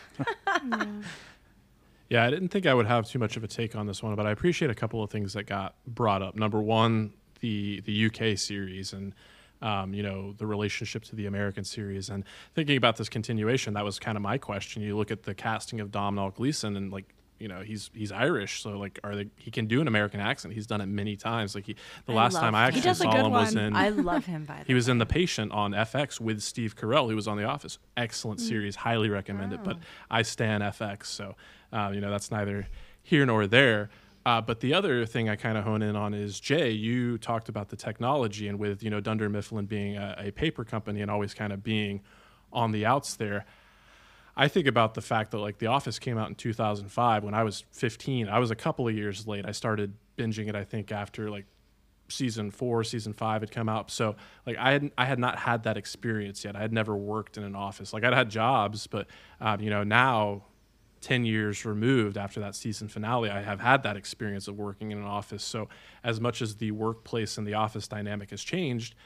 Yeah, I didn't think I would have too much of a take on this one, but I appreciate a couple of things that got brought up. Number one, the UK series and the relationship to the American series, and thinking about this continuation, that was kind of my question. You look at the casting of Domhnall Gleeson, and like, he's Irish, so like, he can do an American accent. He's done it many times. Like, the last time I actually saw him was in, I love him, by the way. He was in The Patient on FX with Steve Carell, who was on The Office. Excellent series, highly recommend it. But I stan FX, so that's neither here nor there. But the other thing I kind of hone in on is, Jay, you talked about the technology, and with, Dunder Mifflin being a paper company and always kind of being on the outs there. I think about the fact that like The Office came out in 2005 when I was 15. I was a couple of years late. I started binging it, I think, after like season 4, season 5 had come out. So like I had not had that experience yet. I had never worked in an office. Like, I'd had jobs, but now 10 years removed after that season finale, I have had that experience of working in an office. So as much as the workplace and the office dynamic has changed,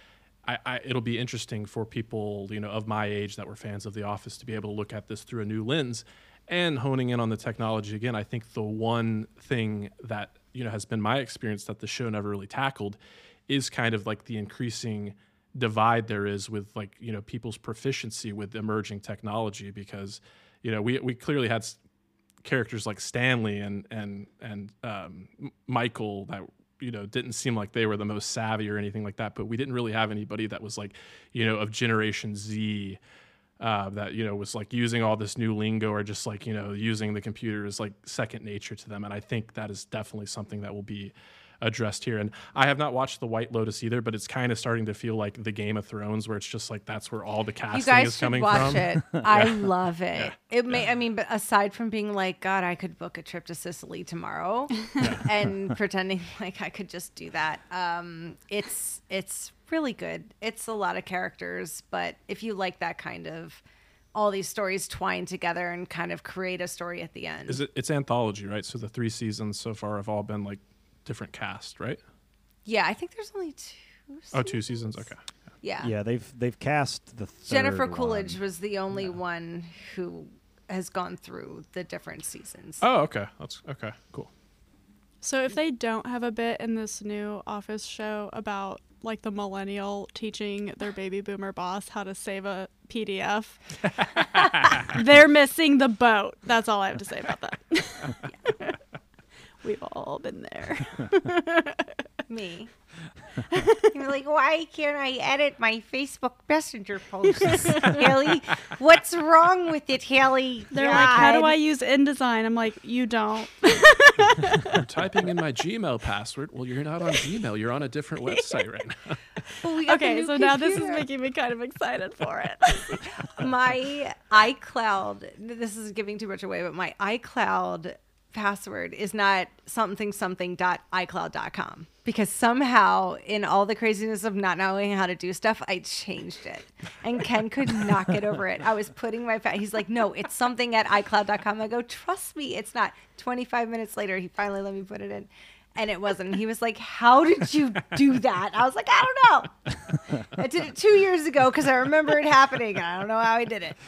it'll be interesting for people, of my age that were fans of The Office to be able to look at this through a new lens. And honing in on the technology again, I think the one thing that has been my experience that the show never really tackled is kind of like the increasing divide there is with people's proficiency with emerging technology, because we clearly had characters like Stanley and Michael that didn't seem like they were the most savvy or anything like that, but we didn't really have anybody that was like of Generation Z that was like using all this new lingo, or just like using the computer is like second nature to them. And I think that is definitely something that will be addressed here. And I have not watched The White Lotus either, but it's kind of starting to feel like the Game of Thrones, where it's just like that's where all the casting is coming from. You guys should watch it. I love it. Yeah. But aside from being like, God, I could book a trip to Sicily tomorrow and pretending like I could just do that. It's really good. It's a lot of characters, but if you like that kind of all these stories twined together and kind of create a story at the end. It's anthology, right? So the 3 seasons so far have all been like different cast, right? Yeah, I think there's only 2 seasons. Oh, 2 seasons. Okay. Yeah. Yeah, they've cast the third Jennifer Coolidge one. was the only one who has gone through the different seasons. Oh, okay. That's okay. Cool. So if they don't have a bit in this new Office show about like the millennial teaching their baby boomer boss how to save a PDF, they're missing the boat. That's all I have to say about that. We've all been there. Me. You're like, why can't I edit my Facebook Messenger posts, Haley? What's wrong with it, Haley? They're like, how do I use InDesign? I'm like, you don't. I'm typing in my Gmail password. Well, you're not on Gmail. You're on a different website right now. Well, okay, so now this is making me kind of excited for it. My iCloud, this is giving too much away, but my iCloud password is not something.icloud.com, because somehow in all the craziness of not knowing how to do stuff, I changed it, and Ken could not get over it. I was putting he's like, no, it's something at icloud.com. I go, trust me, it's not. 25 minutes later, he finally let me put it in, and it wasn't. He was like, how did you do that? I was like, I don't know. I did it 2 years ago because I remember it happening. I don't know how I did it.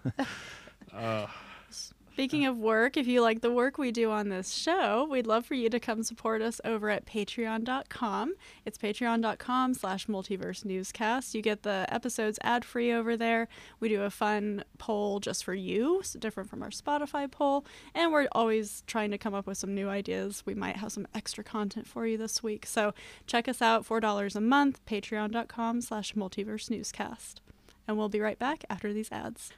Speaking of work, if you like the work we do on this show, we'd love for you to come support us over at patreon.com. It's patreon.com/multiverse newscast. You get the episodes ad-free over there. We do a fun poll just for you, so different from our Spotify poll. And we're always trying to come up with some new ideas. We might have some extra content for you this week. So check us out, $4 a month, patreon.com/multiverse newscast. And we'll be right back after these ads.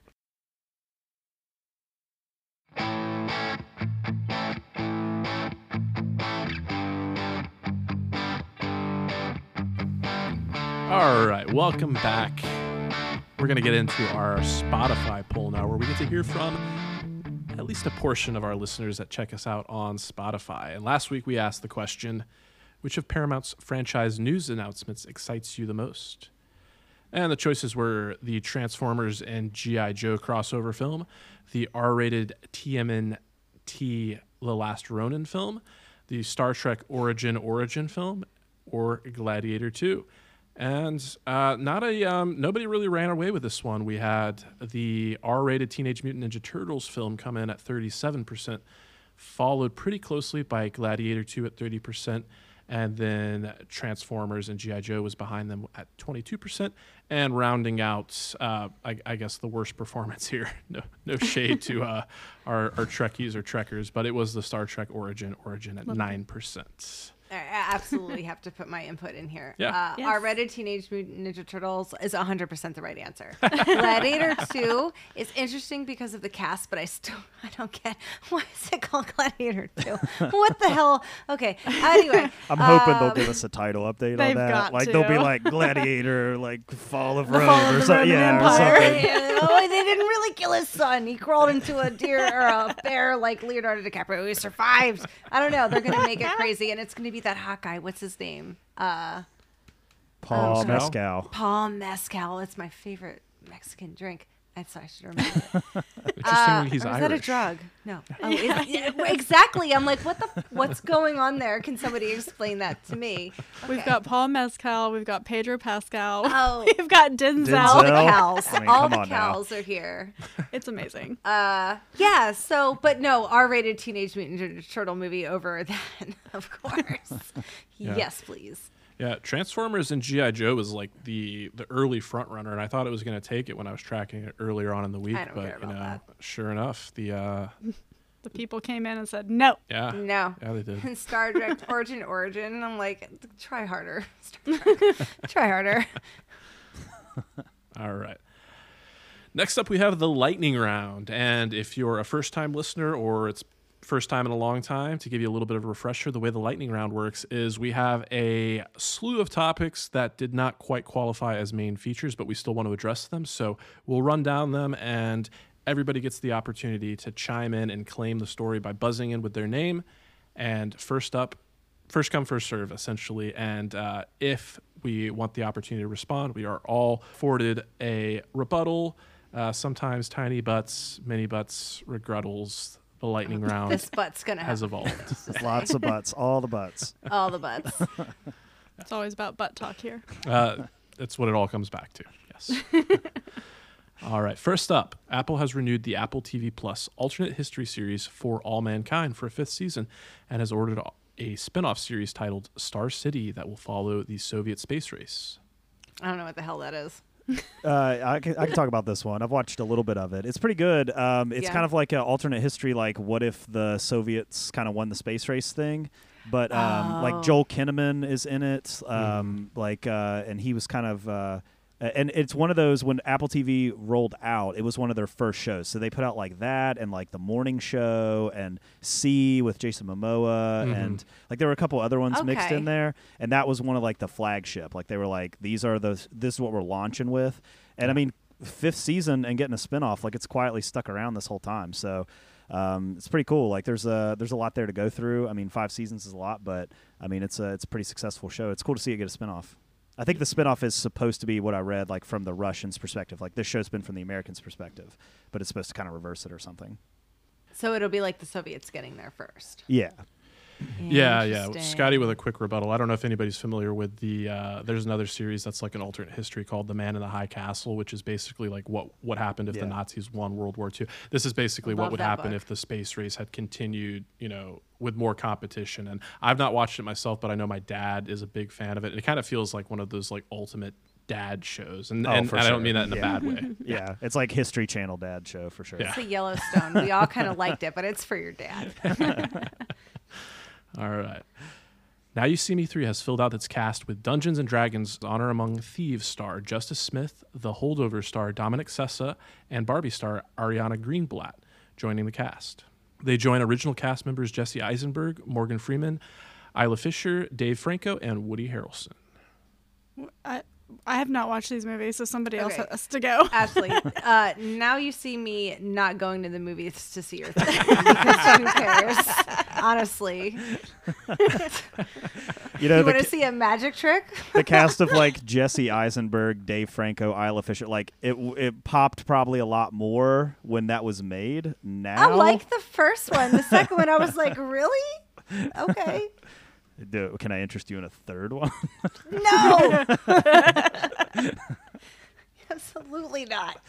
All right, welcome back. We're going to get into our Spotify poll now, where we get to hear from at least a portion of our listeners that check us out on Spotify. And last week we asked the question, which of Paramount's franchise news announcements excites you the most? And the choices were the Transformers and G.I. Joe crossover film, the R-rated TMNT The Last Ronin film, the Star Trek Origin film, or Gladiator 2. And nobody really ran away with this one. We had the R-rated Teenage Mutant Ninja Turtles film come in at 37%, followed pretty closely by Gladiator 2 at 30%, and then Transformers and G.I. Joe was behind them at 22%, and rounding out, I guess, the worst performance here. No shade to our Trekkies or Trekkers, but it was the Star Trek Origin at 9%. I absolutely have to put my input in here. Yeah. Yes. Our Reddit Teenage Mutant Ninja Turtles is 100% the right answer. Gladiator 2 is interesting because of the cast, but I don't get, why is it called Gladiator 2? What the hell? Okay, anyway. I'm hoping they'll give us a title update They've on that. got Like to. they'll be like Gladiator, like Fall of The Rome Fall of or the something. Roman Yeah, or Empire. something. Oh, they didn't really kill his son. He crawled into a deer or a bear like Leonardo DiCaprio. He survived. I don't know. They're going to make it crazy, and it's going to be that hot guy. What's his name? Paul Mescal? Mescal. Paul Mescal. It's my favorite Mexican drink. I should remember. Interestingly, he's or is Irish. that a drug? No. Oh, exactly. I'm like, what's going on there? Can somebody explain that to me? Okay. We've got Paul Mescal. We've got Pedro Pascal. Oh. We've got Denzel. all the Cals. I mean, all come the on now. Cals are here. It's amazing. Yeah. So, but no, R-rated Teenage Mutant Ninja Turtle movie over that, of course. Yeah. Yes, please. Yeah, Transformers and G.I. Joe was like the early front runner, and I thought it was going to take it when I was tracking it earlier on in the week. I don't but care about that. sure enough, the people came in and said no. yeah, No. yeah, they did. And Star Trek Origin. I'm like, try harder. Try harder. All right. Next up, we have the lightning round, and if you're a first-time listener or it's first time in a long time, to give you a little bit of a refresher, the way the lightning round works is we have a slew of topics that did not quite qualify as main features, but we still want to address them. So we'll run down them, and everybody gets the opportunity to chime in and claim the story by buzzing in with their name. And first up, first come, first serve, essentially. And if we want the opportunity to respond, we are all afforded a rebuttal, sometimes tiny butts, many butts, regrettals. The lightning round This butt's going to has have evolved. Lots of butts, all the butts. all the butts. It's always about butt talk here. That's what it all comes back to. Yes. All right. First up, Apple has renewed the Apple TV Plus alternate history series For All Mankind for a 5th season and has ordered a spin-off series titled Star City that will follow the Soviet space race. I don't know what the hell that is. I can talk about this one. I've watched a little bit of it. It's pretty good. It's Yeah. kind of like an alternate history, like what if the Soviets kind of won the space race thing. But like Joel Kinnaman is in it, and he was kind of and it's one of those when Apple TV rolled out, it was one of their first shows. So they put out like that and like the morning show and C with Jason Momoa and like there were a couple other ones mixed Okay. in there. And that was one of like the flagship. Like they were like, this is what we're launching with. And I mean, 5th season and getting a spinoff, like it's quietly stuck around this whole time. So it's pretty cool. Like there's a lot there to go through. I mean, 5 seasons is a lot, but I mean it's a pretty successful show. It's cool to see it get a spinoff. I think the spinoff is supposed to be what I read, like from the Russians' perspective. Like this show's been from the Americans' perspective, but it's supposed to kind of reverse it or something. So it'll be like the Soviets getting there first. Yeah. Yeah. Interesting. Scotty with a quick rebuttal. I don't know if anybody's familiar with the. There's another series that's like an alternate history called The Man in the High Castle, which is basically like what happened if the Nazis won World War II. This is basically what Love would that happen book. if the space race had continued, with more competition. And I've not watched it myself, but I know my dad is a big fan of it. And it kind of feels like one of those like ultimate dad shows, and for I sure. don't mean that in a bad way. Yeah. It's like History Channel dad show for sure. Yeah. It's a Yellowstone. We all kind of liked it, but it's for your dad. All right. Now You See Me 3 has filled out its cast with Dungeons & Dragons Honor Among Thieves star Justice Smith, The Holdover star Dominic Sessa, and Barbie star Ariana Greenblatt joining the cast. They join original cast members Jesse Eisenberg, Morgan Freeman, Isla Fisher, Dave Franco, and Woody Harrelson. I have not watched these movies, so somebody else Okay. has to go. Ashley, now you see me not going to the movies to see your thing because who cares? Honestly, You know, you want to see a magic trick? the cast of like Jesse Eisenberg, Dave Franco, Isla Fisher, like it popped probably a lot more when that was made. Now I like the first one. The second one, I was like, really? Okay. Can I interest you in a third one? No. Absolutely not.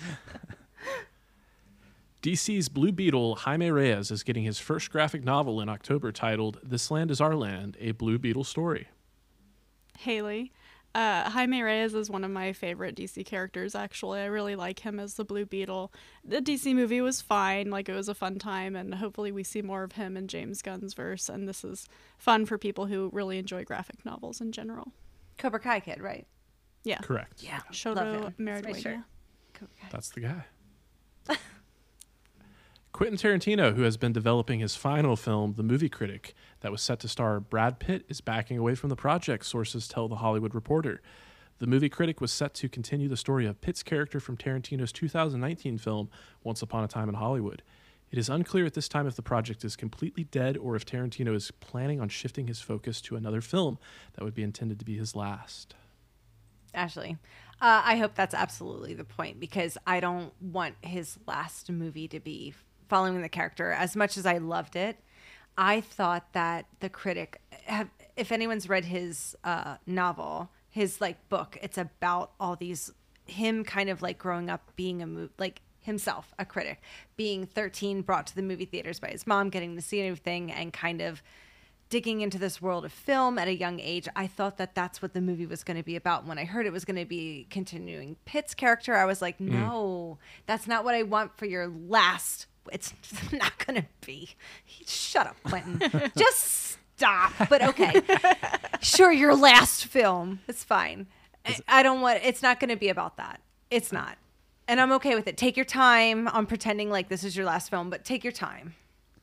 DC's Blue Beetle, Jaime Reyes, is getting his first graphic novel in October titled This Land Is Our Land, a Blue Beetle story. Haley. Jaime Reyes is one of my favorite DC characters, actually. I really like him as the Blue Beetle. The DC movie was fine, like it was a fun time, and hopefully we see more of him in James Gunn's verse, and this is fun for people who really enjoy graphic novels in general. Cobra Kai kid, right? Yeah. Correct. Yeah. love Shoto him. That's my shirt. Meridwania. Cobra Kai. That's the guy. Quentin Tarantino, who has been developing his final film, The Movie Critic, that was set to star Brad Pitt, is backing away from the project, sources tell The Hollywood Reporter. The Movie Critic was set to continue the story of Pitt's character from Tarantino's 2019 film, Once Upon a Time in Hollywood. It is unclear at this time if the project is completely dead or if Tarantino is planning on shifting his focus to another film that would be intended to be his last. Ashley, I hope that's absolutely the point, because I don't want his last movie to be following the character. As much as I loved it, I thought that the critic, if anyone's read his novel, his like book, it's about all these, him kind of like growing up being like himself, a critic, being 13, brought to the movie theaters by his mom, getting to see everything, and kind of digging into this world of film at a young age. I thought that that's what the movie was going to be about. When I heard it was going to be continuing Pitt's character, I was like, no, that's not what I want for your last. It's not going to be. Shut up, Quentin. Just stop. But okay. Sure, your last film. It's fine. I don't want, it's not going to be about that. It's not. And I'm okay with it. Take your time on pretending like this is your last film, but take your time.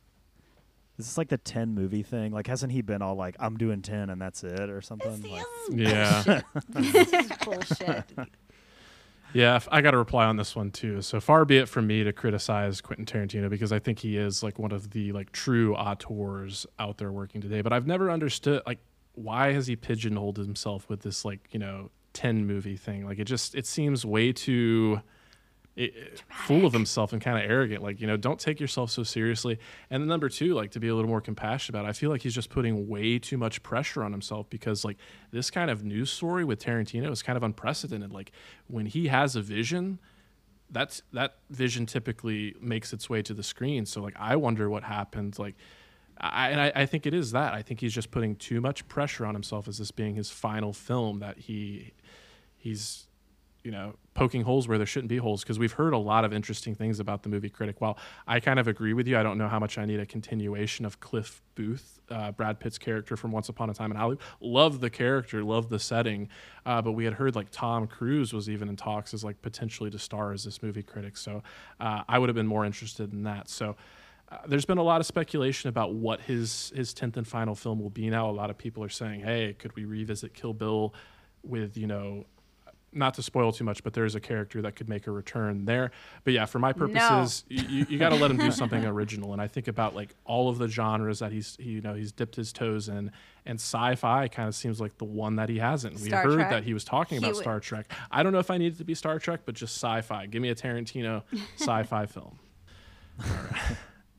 Is this like the 10 movie thing? Like, hasn't he been all like, I'm doing 10 and that's it or something? Yeah. This is bullshit. Yeah, I got to reply on this one too. So far be it from me to criticize Quentin Tarantino, because I think he is like one of the like true auteurs out there working today. But I've never understood, like, why has he pigeonholed himself with this, like, 10 movie thing? Like, it seems way too full of himself and kind of arrogant. Like, don't take yourself so seriously. And then number two, like, to be a little more compassionate about it, I feel like he's just putting way too much pressure on himself, because like this kind of news story with Tarantino is kind of unprecedented. Like, when he has a vision, that vision typically makes its way to the screen. So like, I wonder what happened. Like, I think it is that. I think he's just putting too much pressure on himself as this being his final film, that he's poking holes where there shouldn't be holes, because we've heard a lot of interesting things about the movie critic. While I kind of agree with you, I don't know how much I need a continuation of Cliff Booth, Brad Pitt's character from Once Upon a Time in Hollywood. Love the character, love the setting, but we had heard like Tom Cruise was even in talks as like potentially to star as this movie critic. So I would have been more interested in that. So there's been a lot of speculation about what his 10th and final film will be now. A lot of people are saying, hey, could we revisit Kill Bill with, not to spoil too much, but there's a character that could make a return there. But yeah, for my purposes, you got to let him do something original. And I think about like all of the genres that he's dipped his toes in, and sci-fi kind of seems like the one that he hasn't. We heard that he was talking about Star Trek. I don't know if I need it to be Star Trek, but just sci-fi. Give me a Tarantino sci-fi film. All right.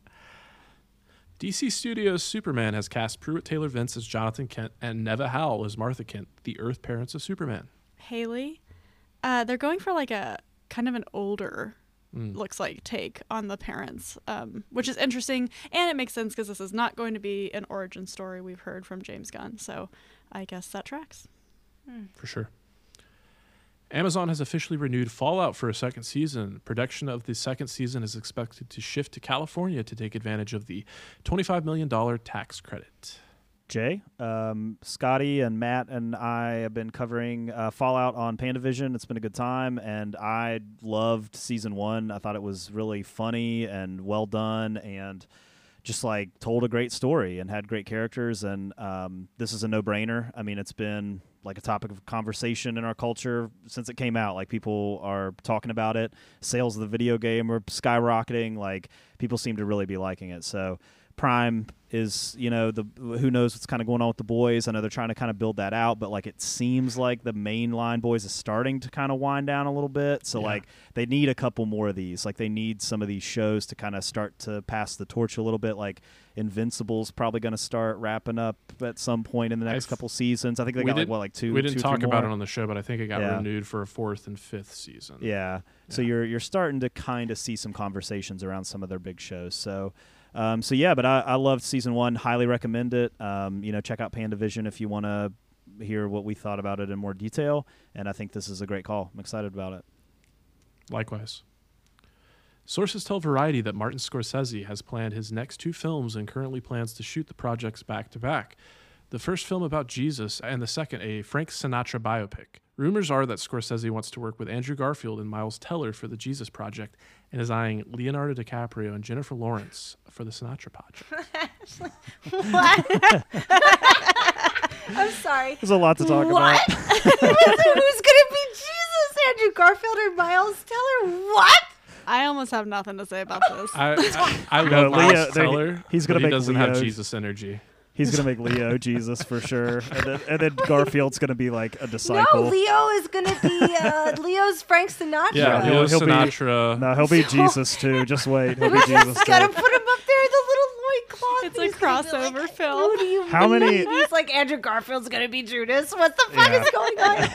DC Studios' Superman has cast Pruitt Taylor Vince as Jonathan Kent and Neva Howell as Martha Kent, the Earth parents of Superman. Haley. They're going for like a kind of an older, looks like, take on the parents, which is interesting, and it makes sense because this is not going to be an origin story we've heard from James Gunn, so I guess that tracks. For sure. Amazon has officially renewed Fallout for a second season. Production of the second season is expected to shift to California to take advantage of the $25 million tax credit. Jay, Scotty and Matt and I have been covering Fallout on Pandavision. It's been a good time, and I loved season 1. I thought it was really funny and well done, and just like told a great story and had great characters. And this is a no-brainer. I mean, it's been like a topic of conversation in our culture since it came out. Like, people are talking about it. Sales of the video game are skyrocketing. Like, people seem to really be liking it. So Prime is, who knows what's kind of going on with the boys. I know they're trying to kind of build that out, but like it seems like the mainline boys is starting to kind of wind down a little bit. So like they need a couple more of these. Like, they need some of these shows to kind of start to pass the torch a little bit. Like Invincible's probably going to start wrapping up at some point in the next couple seasons. I think they got two. We didn't talk about more. it on the show, but I think it got renewed for a 4th and 5th season. Yeah. So you're starting to kind of see some conversations around some of their big shows. So. But I loved season 1. Highly recommend it. Check out Pandavision if you want to hear what we thought about it in more detail. And I think this is a great call. I'm excited about it. Likewise. Sources tell Variety that Martin Scorsese has planned his next 2 films and currently plans to shoot the projects back to back. The first film about Jesus, and the second a Frank Sinatra biopic. Rumors are that Scorsese wants to work with Andrew Garfield and Miles Teller for the Jesus Project, and is eyeing Leonardo DiCaprio and Jennifer Lawrence for the Sinatra Project. What? I'm sorry. There's a lot to talk about. Who's going to be Jesus? Andrew Garfield or Miles Teller? What? I almost have nothing to say about this. I love Miles Teller. He's going to make doesn't Leo's, have Jesus energy. He's gonna make Leo Jesus for sure, and then Garfield's gonna be like a disciple. No, Leo is gonna be Leo's Frank Sinatra. Yeah, Leo Sinatra. No, he'll be Jesus too. Just wait, he'll be Jesus too. Gotta put him up there in the little loincloth. It's a crossover like, film. Who do you How mean? many- He's like, Andrew Garfield's gonna be Judas. What the fuck Yeah. is going on?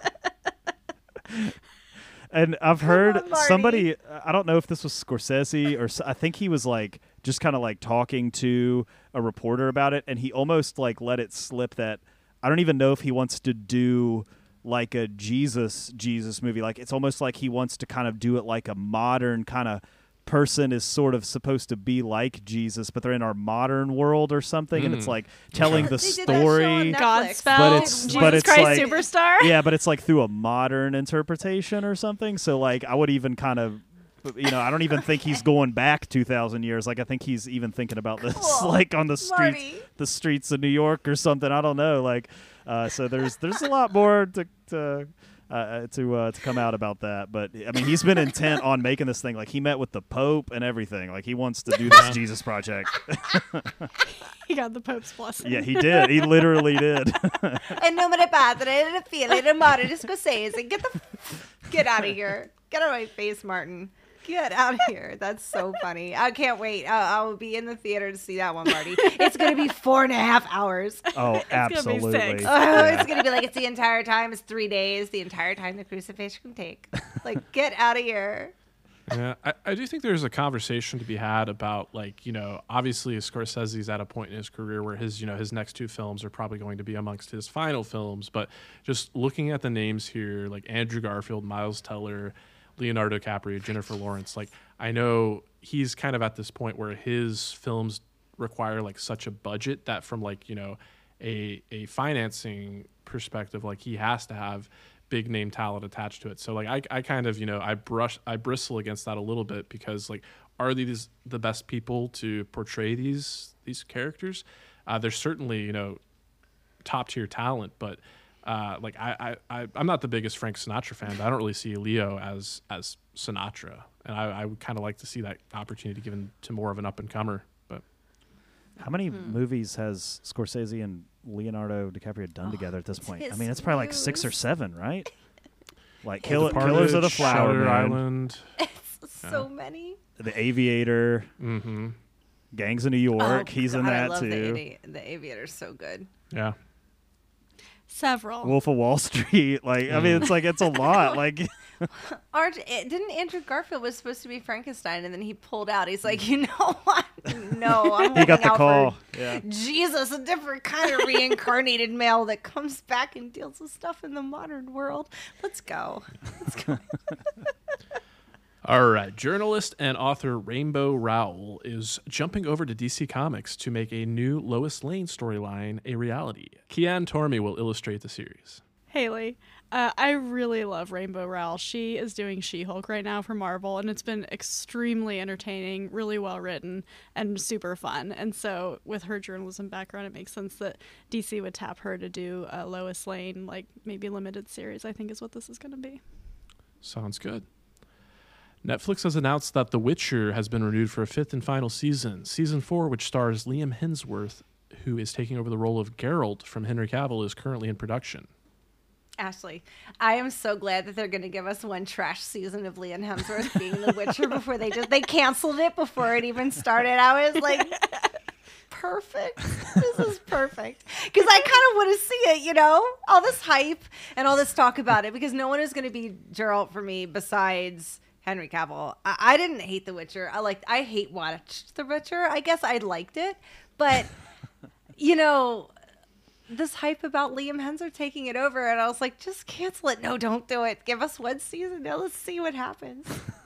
And I've heard on, Marty. somebody, I don't know if this was Scorsese or I think he was like just kind of like talking to a reporter about it, and he almost like let it slip that I don't even know if he wants to do like a Jesus movie. Like it's almost like he wants to kind of do it like a modern kind of person is sort of supposed to be like Jesus, but they're in our modern world or something, and it's like telling the They did that show on story. Netflix. Godspell, But it's- Jesus but it's Christ like- Superstar. Yeah, but it's like through a modern interpretation or something. So like I would even kind of, I don't even think he's going back 2,000 years. Like I think he's even thinking about this Cool. like on the Marty. streets of New York or something. I don't know. Like so there's a lot more to come out about that. But I mean, he's been intent on making this thing. Like he met with the Pope and everything. Like he wants to do this Jesus project. He got the Pope's blessing. Yeah, he did. He literally did. In nome del Padre, del Figlio, del Martin Scorsese. Get out of here. Get out of my face, Martin. Get out of here. That's so funny. I can't wait. I will be in the theater to see that one, Marty. It's going to be 4.5 hours. Oh, gonna be absolutely. 6. It's going to be like it's the entire time. It's 3 days. The entire time the crucifixion can take. Like, get out of here. Yeah, I do think there's a conversation to be had about, like, obviously Scorsese's at a point in his career where his next 2 films are probably going to be amongst his final films. But just looking at the names here, like Andrew Garfield, Miles Teller, Leonardo DiCaprio, Jennifer Lawrence, like I know he's kind of at this point where his films require like such a budget that from like, a financing perspective, like he has to have big name talent attached to it. So like I kind of, I bristle against that a little bit because like, are these the best people to portray these characters? There's certainly, top tier talent, but like I'm not the biggest Frank Sinatra fan, but I don't really see Leo as Sinatra, and I would kind of like to see that opportunity given to more of an up and comer. But How many movies has Scorsese and Leonardo DiCaprio done together at this point? I his mean, it's probably like 6 or 7, right? Like Departed, Killers of the Flower Shutter Moon, Island, So many. The Aviator, mm-hmm. Gangs of New York. He's in God, I that love too. The Aviator's so good. Yeah. Several. Wolf of Wall Street. Like, I mean, it's like it's a lot. Like, Didn't Andrew Garfield was supposed to be Frankenstein, and then he pulled out. He's like, you know what? No, I'm he got holding the out call. for Yeah. Jesus, a different kind of reincarnated male that comes back and deals with stuff in the modern world. Let's go. All right. Journalist and author Rainbow Rowell is jumping over to DC Comics to make a new Lois Lane storyline a reality. Kian Tormey will illustrate the series. Haley, I really love Rainbow Rowell. She is doing She-Hulk right now for Marvel, and it's been extremely entertaining, really well written, and super fun. And so with her journalism background, it makes sense that DC would tap her to do a Lois Lane, like maybe limited series, I think is what this is going to be. Sounds good. Netflix has announced that The Witcher has been renewed for a 5th and final season. Season 4, which stars Liam Hemsworth, who is taking over the role of Geralt from Henry Cavill, is currently in production. Ashley, I am so glad that they're going to give us one trash season of Liam Hemsworth being The Witcher before they canceled it before it even started. I was like, perfect. This is perfect. Because I kind of want to see it, all this hype and all this talk about it, because no one is going to be Geralt for me besides Henry Cavill. I didn't hate The Witcher. I watched The Witcher. I guess I liked it, but this hype about Liam Hemsworth taking it over, and I was like, just cancel it. No, don't do it. Give us one season. Now let's see what happens.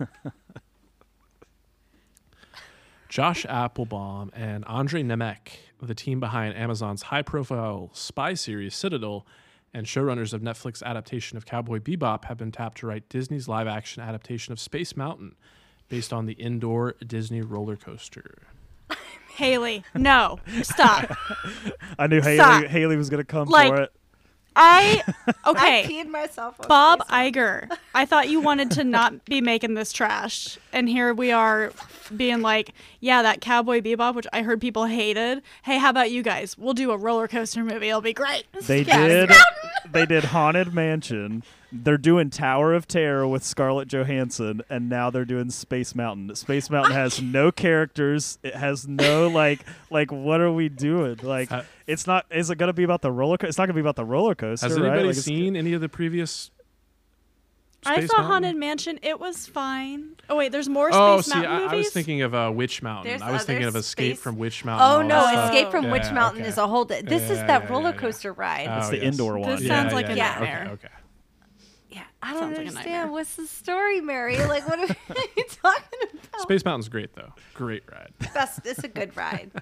Josh Applebaum and Andre Nemec, the team behind Amazon's high-profile spy series Citadel and showrunners of Netflix adaptation of Cowboy Bebop, have been tapped to write Disney's live-action adaptation of Space Mountain, based on the indoor Disney roller coaster. Haley, no, stop. I knew Stop. Haley was going to come Like, for it. I Okay. peed myself on Bob Space Mountain. Iger, I thought you wanted to not be making this trash. And here we are being like, yeah, that Cowboy Bebop, which I heard people hated. Hey, how about you guys? We'll do a roller coaster movie. It'll be great. They did Haunted Mansion. They're doing Tower of Terror with Scarlett Johansson, and now they're doing Space Mountain. Space Mountain has no characters. It has no like what are we doing? Like it's not. Is it going to be about the roller coaster? It's not going to be about the roller coaster. Has right? anybody Like, seen any of the previous? I Space saw Mountain? Haunted Mansion. It was fine. Oh, wait, there's more Oh, Space see, Mountain movies? I was thinking of Witch Mountain. There's I was thinking of other Escape space- from Witch Mountain. Oh and no, all that stuff. Escape from Yeah, Witch Mountain okay. is a whole. This is Yeah, that yeah, roller yeah. coaster ride. It's Oh, the yes. indoor one. This sounds like a yeah. nightmare. Okay. Yeah, I don't Sounds like a understand. nightmare. What's the story, Mary? Like, what are you talking about? Space Mountain's great though. Great ride. It's a good ride.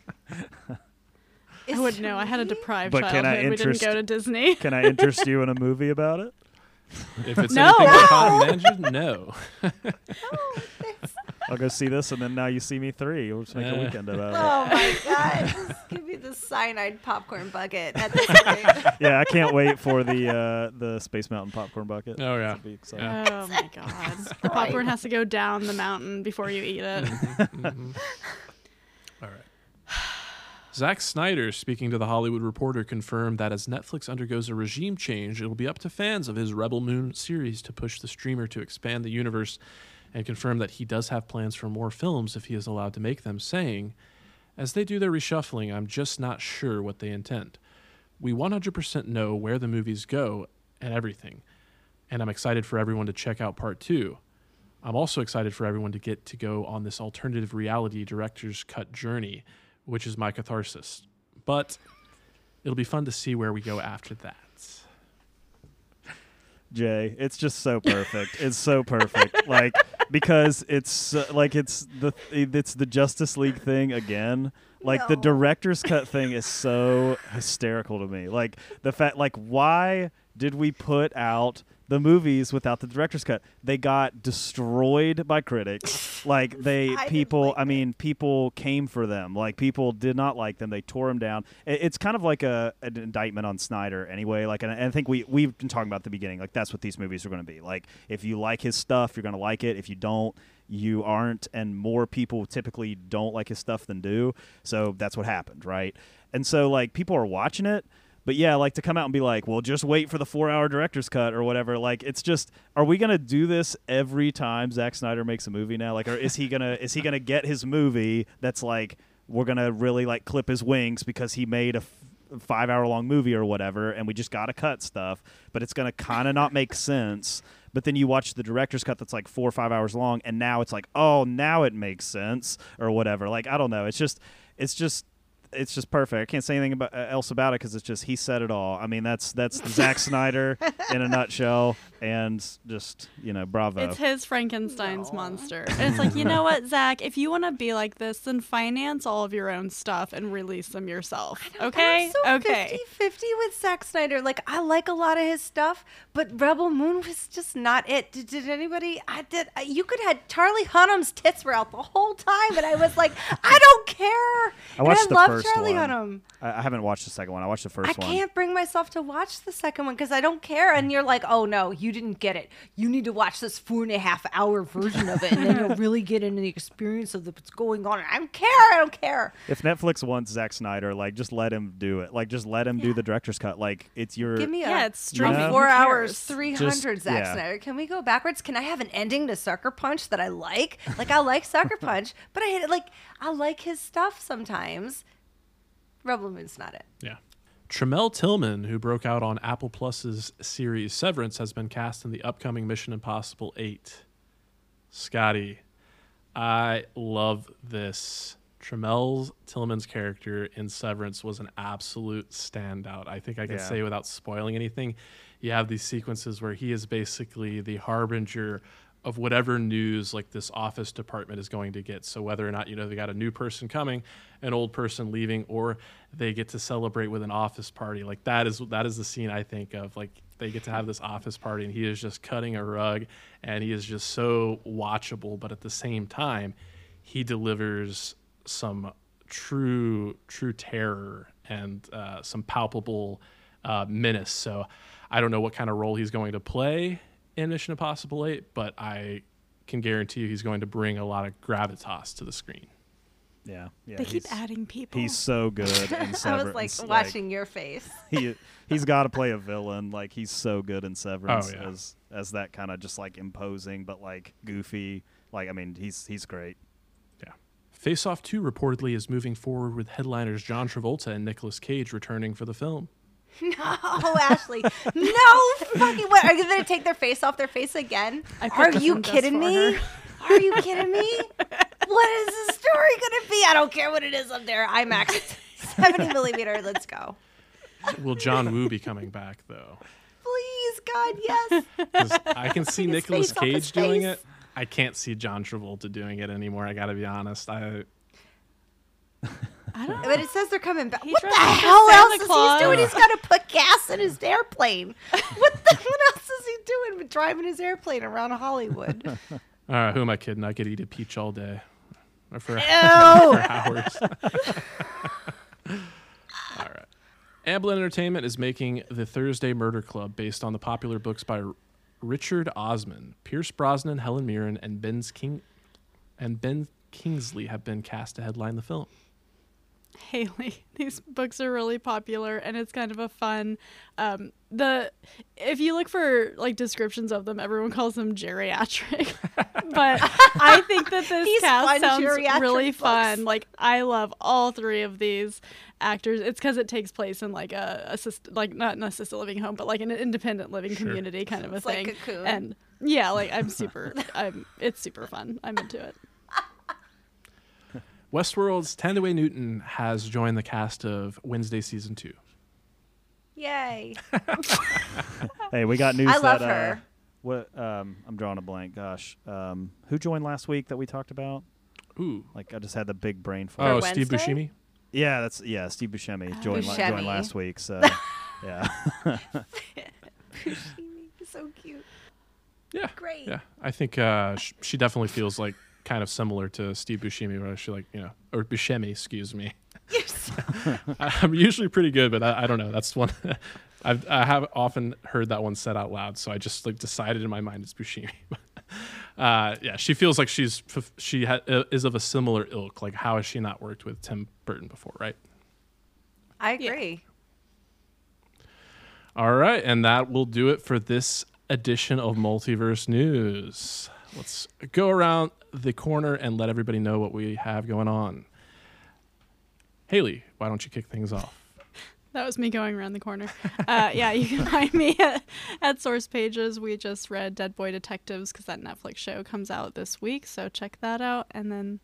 I wouldn't know. I had a deprived But can I childhood. We didn't go to Disney. Can I interest you in a movie about it? If it's No. anything like Haunted Mansion, no. I'll go see this, and then Now You See Me 3. We'll just make a weekend about it. Oh my god! Just give me the cyanide popcorn bucket at this point. Yeah, I can't wait for the Space Mountain popcorn bucket. Oh, yeah. That'll be exciting. Yeah. Oh my god. The popcorn has to go down the mountain before you eat it. All right. Zack Snyder, speaking to The Hollywood Reporter, confirmed that as Netflix undergoes a regime change, it will be up to fans of his Rebel Moon series to push the streamer to expand the universe, and confirmed that he does have plans for more films if he is allowed to make them, saying, "As they do their reshuffling, I'm just not sure what they intend. We 100% know where the movies go and everything, and I'm excited for everyone to check out part 2. I'm also excited for everyone to get to go on this alternative reality director's cut journey, which is my catharsis. But it'll be fun to see where we go after that." Jay, it's just so perfect. It's so perfect. Like, because it's it's the Justice League thing again. Like, the No. director's cut thing is so hysterical to me. Like, the fact, like, why did we put out the movies without the director's cut? They got destroyed by critics. Like, people came for them. Like, people did not like them. They tore them down. It's kind of like an indictment on Snyder anyway. Like, and I think we've been talking about at the beginning. Like, that's what these movies are going to be. Like, if you like his stuff, you're going to like it. If you don't, you aren't. And more people typically don't like his stuff than do. So that's what happened, right? And so, like, people are watching it. But yeah, like, to come out and be like, well, just wait for the 4-hour director's cut or whatever. Like, it's just, are we gonna do this every time Zack Snyder makes a movie now? Like, or is he gonna get his movie that's like, we're gonna really like clip his wings because he made a 5-hour long movie or whatever, and we just gotta cut stuff, but it's gonna kind of not make sense. But then you watch the director's cut that's like 4 or 5 hours long, and now it's like, oh, now it makes sense or whatever. Like, I don't know. It's just perfect. I can't say anything else about it because it's just, he said it all. I mean, that's Zack Snyder in a nutshell, and just, bravo. It's his Frankenstein's No. monster. And it's like, you know what, Zach? If you want to be like this, then finance all of your own stuff and release them yourself. Okay? I'm so Okay. 50-50 with Zack Snyder. Like, I like a lot of his stuff, but Rebel Moon was just not it. Did anybody? You could have Charlie Hunnam's tits were out the whole time, and I was like, I don't care. I watched and the love first Charlie one. Hunnam. I haven't watched the second one. I watched the first I one. can't bring myself to watch the second one because I don't care. And you're like, oh no, you didn't get it. You need to watch this 4.5-hour version of it, and then you'll really get into the experience of what's going on. I don't care. I don't care. If Netflix wants Zack Snyder, like, just let him do it. Like, just let him do the director's cut. Like, it's your... Give me it's streaming. Yeah. Who 4 hours, cares? 300 Zack yeah. Snyder. Can we go backwards? Can I have an ending to Sucker Punch that I like? Like, I like Sucker Punch, but I hate it. Like, I like his stuff sometimes. Rebel Moon's not it. Yeah. Tremel Tillman, who broke out on Apple Plus's series Severance, has been cast in the upcoming Mission Impossible 8. Scotty, I love this. Tremel Tillman's character in Severance was an absolute standout. I think I can say without spoiling anything, you have these sequences where he is basically the harbinger of whatever news like this office department is going to get. So whether or not, they got a new person coming, an old person leaving, or they get to celebrate with an office party. Like, that is the scene I think of. Like, they get to have this office party and he is just cutting a rug and he is just so watchable. But at the same time, he delivers some true terror and some palpable menace. So I don't know what kind of role he's going to play in Mission Impossible 8, but I can guarantee you he's going to bring a lot of gravitas to the screen. Yeah. They keep adding people. He's so good in Severance. I was like watching your face. He's got to play a villain. Like, he's so good in Severance as that kind of just like imposing but like goofy. Like, I mean, he's great. Yeah. Face Off 2 reportedly is moving forward with headliners John Travolta and Nicolas Cage returning for the film. No, Ashley. No fucking way. Are you going to take their face off their face again? Are you kidding me? Are you kidding me? What is the story going to be? I don't care what it is up there. IMAX 70 millimeter. Let's go. Will John Woo be coming back, though? Please, God, yes. 'Cause I can see Nicolas face off his Cage doing face. it. I can't see John Travolta doing it anymore. I got to be honest. I don't know. But it says they're coming back. He What the dressed up as hell Santa else is Claus. he doing? He's got to put gas in his airplane. What else is he doing but driving his airplane around Hollywood? All right, who am I kidding? I could eat a peach all day. Or for, Ew. for hours. All right. Amblin Entertainment is making The Thursday Murder Club based on the popular books by Richard Osman. Pierce Brosnan, Helen Mirren, and Ben Kingsley have been cast to headline the film. Haley, these books are really popular, and it's kind of a fun. If you look for like descriptions of them, everyone calls them geriatric, but I think that this cast sounds really fun. Like, I love all three of these actors. It's because it takes place in like not an assisted living home, but like an independent living community kind of a thing. Like Cocoon. And yeah, like it's super fun. I'm into it. Westworld's Thandaway Newton has joined the cast of Wednesday Season 2. Yay. Hey, we got news I love that her. I'm drawing a blank. Gosh, who joined last week that we talked about? Ooh. Like, I just had the big brain fart. Oh, Wednesday? Steve Buscemi? Yeah, Steve Buscemi joined last week. So, yeah. He's so cute. Yeah. Great. Yeah. I think she definitely feels like kind of similar to Steve Buscemi, where she or Buscemi, excuse me. Yes. I'm usually pretty good, but I don't know. That's one I have often heard that one said out loud, so I just like decided in my mind it's Buscemi. Yeah, she feels like she is of a similar ilk. Like, how has she not worked with Tim Burton before, right? I agree. All right, and that will do it for this edition of Multiverse News. Let's go around the corner and let everybody know what we have going on. Haley, why don't you kick things off? That was me going around the corner. Yeah, you can find me at Source Pages. We just read Dead Boy Detectives because that Netflix show comes out this week, so check that out. And then,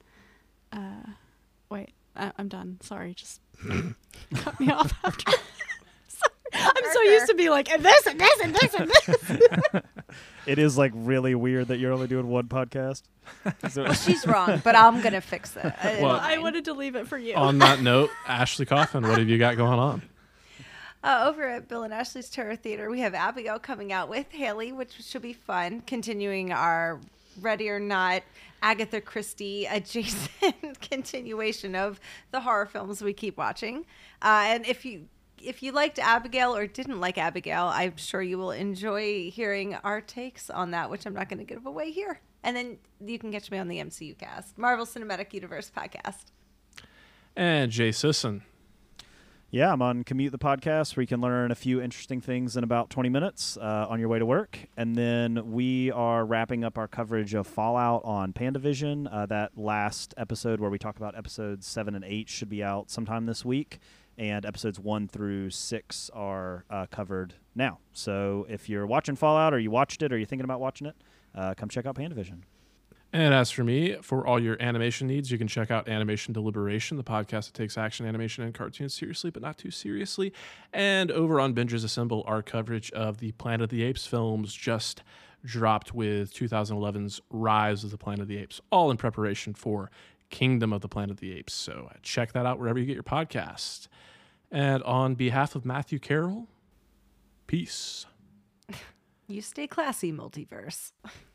I'm done. Sorry, just cut me off after. I'm so used to be like, and this, and this, and this, and this. It is like really weird that you're only doing one podcast. Well, she's wrong, but I'm going to fix it. Well, I wanted to leave it for you. On that note, Ashley Coffin, what have you got going on? Over at Bill and Ashley's Terror Theater, we have Abigail coming out with Haley, which should be fun, continuing our Ready or Not Agatha Christie adjacent continuation of the horror films we keep watching. And if you liked Abigail or didn't like Abigail, I'm sure you will enjoy hearing our takes on that, which I'm not going to give away here. And then you can catch me on the MCU Cast, Marvel Cinematic Universe podcast. And Jay Sisson. Yeah, I'm on Commute the Podcast, where you can learn a few interesting things in about 20 minutes on your way to work. And then we are wrapping up our coverage of Fallout on PandaVision. That last episode where we talk about episodes 7 and 8 should be out sometime this week. And episodes 1 through 6 are covered now. So if you're watching Fallout, or you watched it, or you're thinking about watching it, come check out PandaVision. And as for me, for all your animation needs, you can check out Animation Deliberation, the podcast that takes action, animation, and cartoons seriously, but not too seriously. And over on Bingers Assemble, our coverage of the Planet of the Apes films just dropped with 2011's Rise of the Planet of the Apes, all in preparation for Kingdom of the Planet of the Apes. So check that out wherever you get your podcast. And on behalf of Matthew Carroll, peace. You stay classy, Multiverse.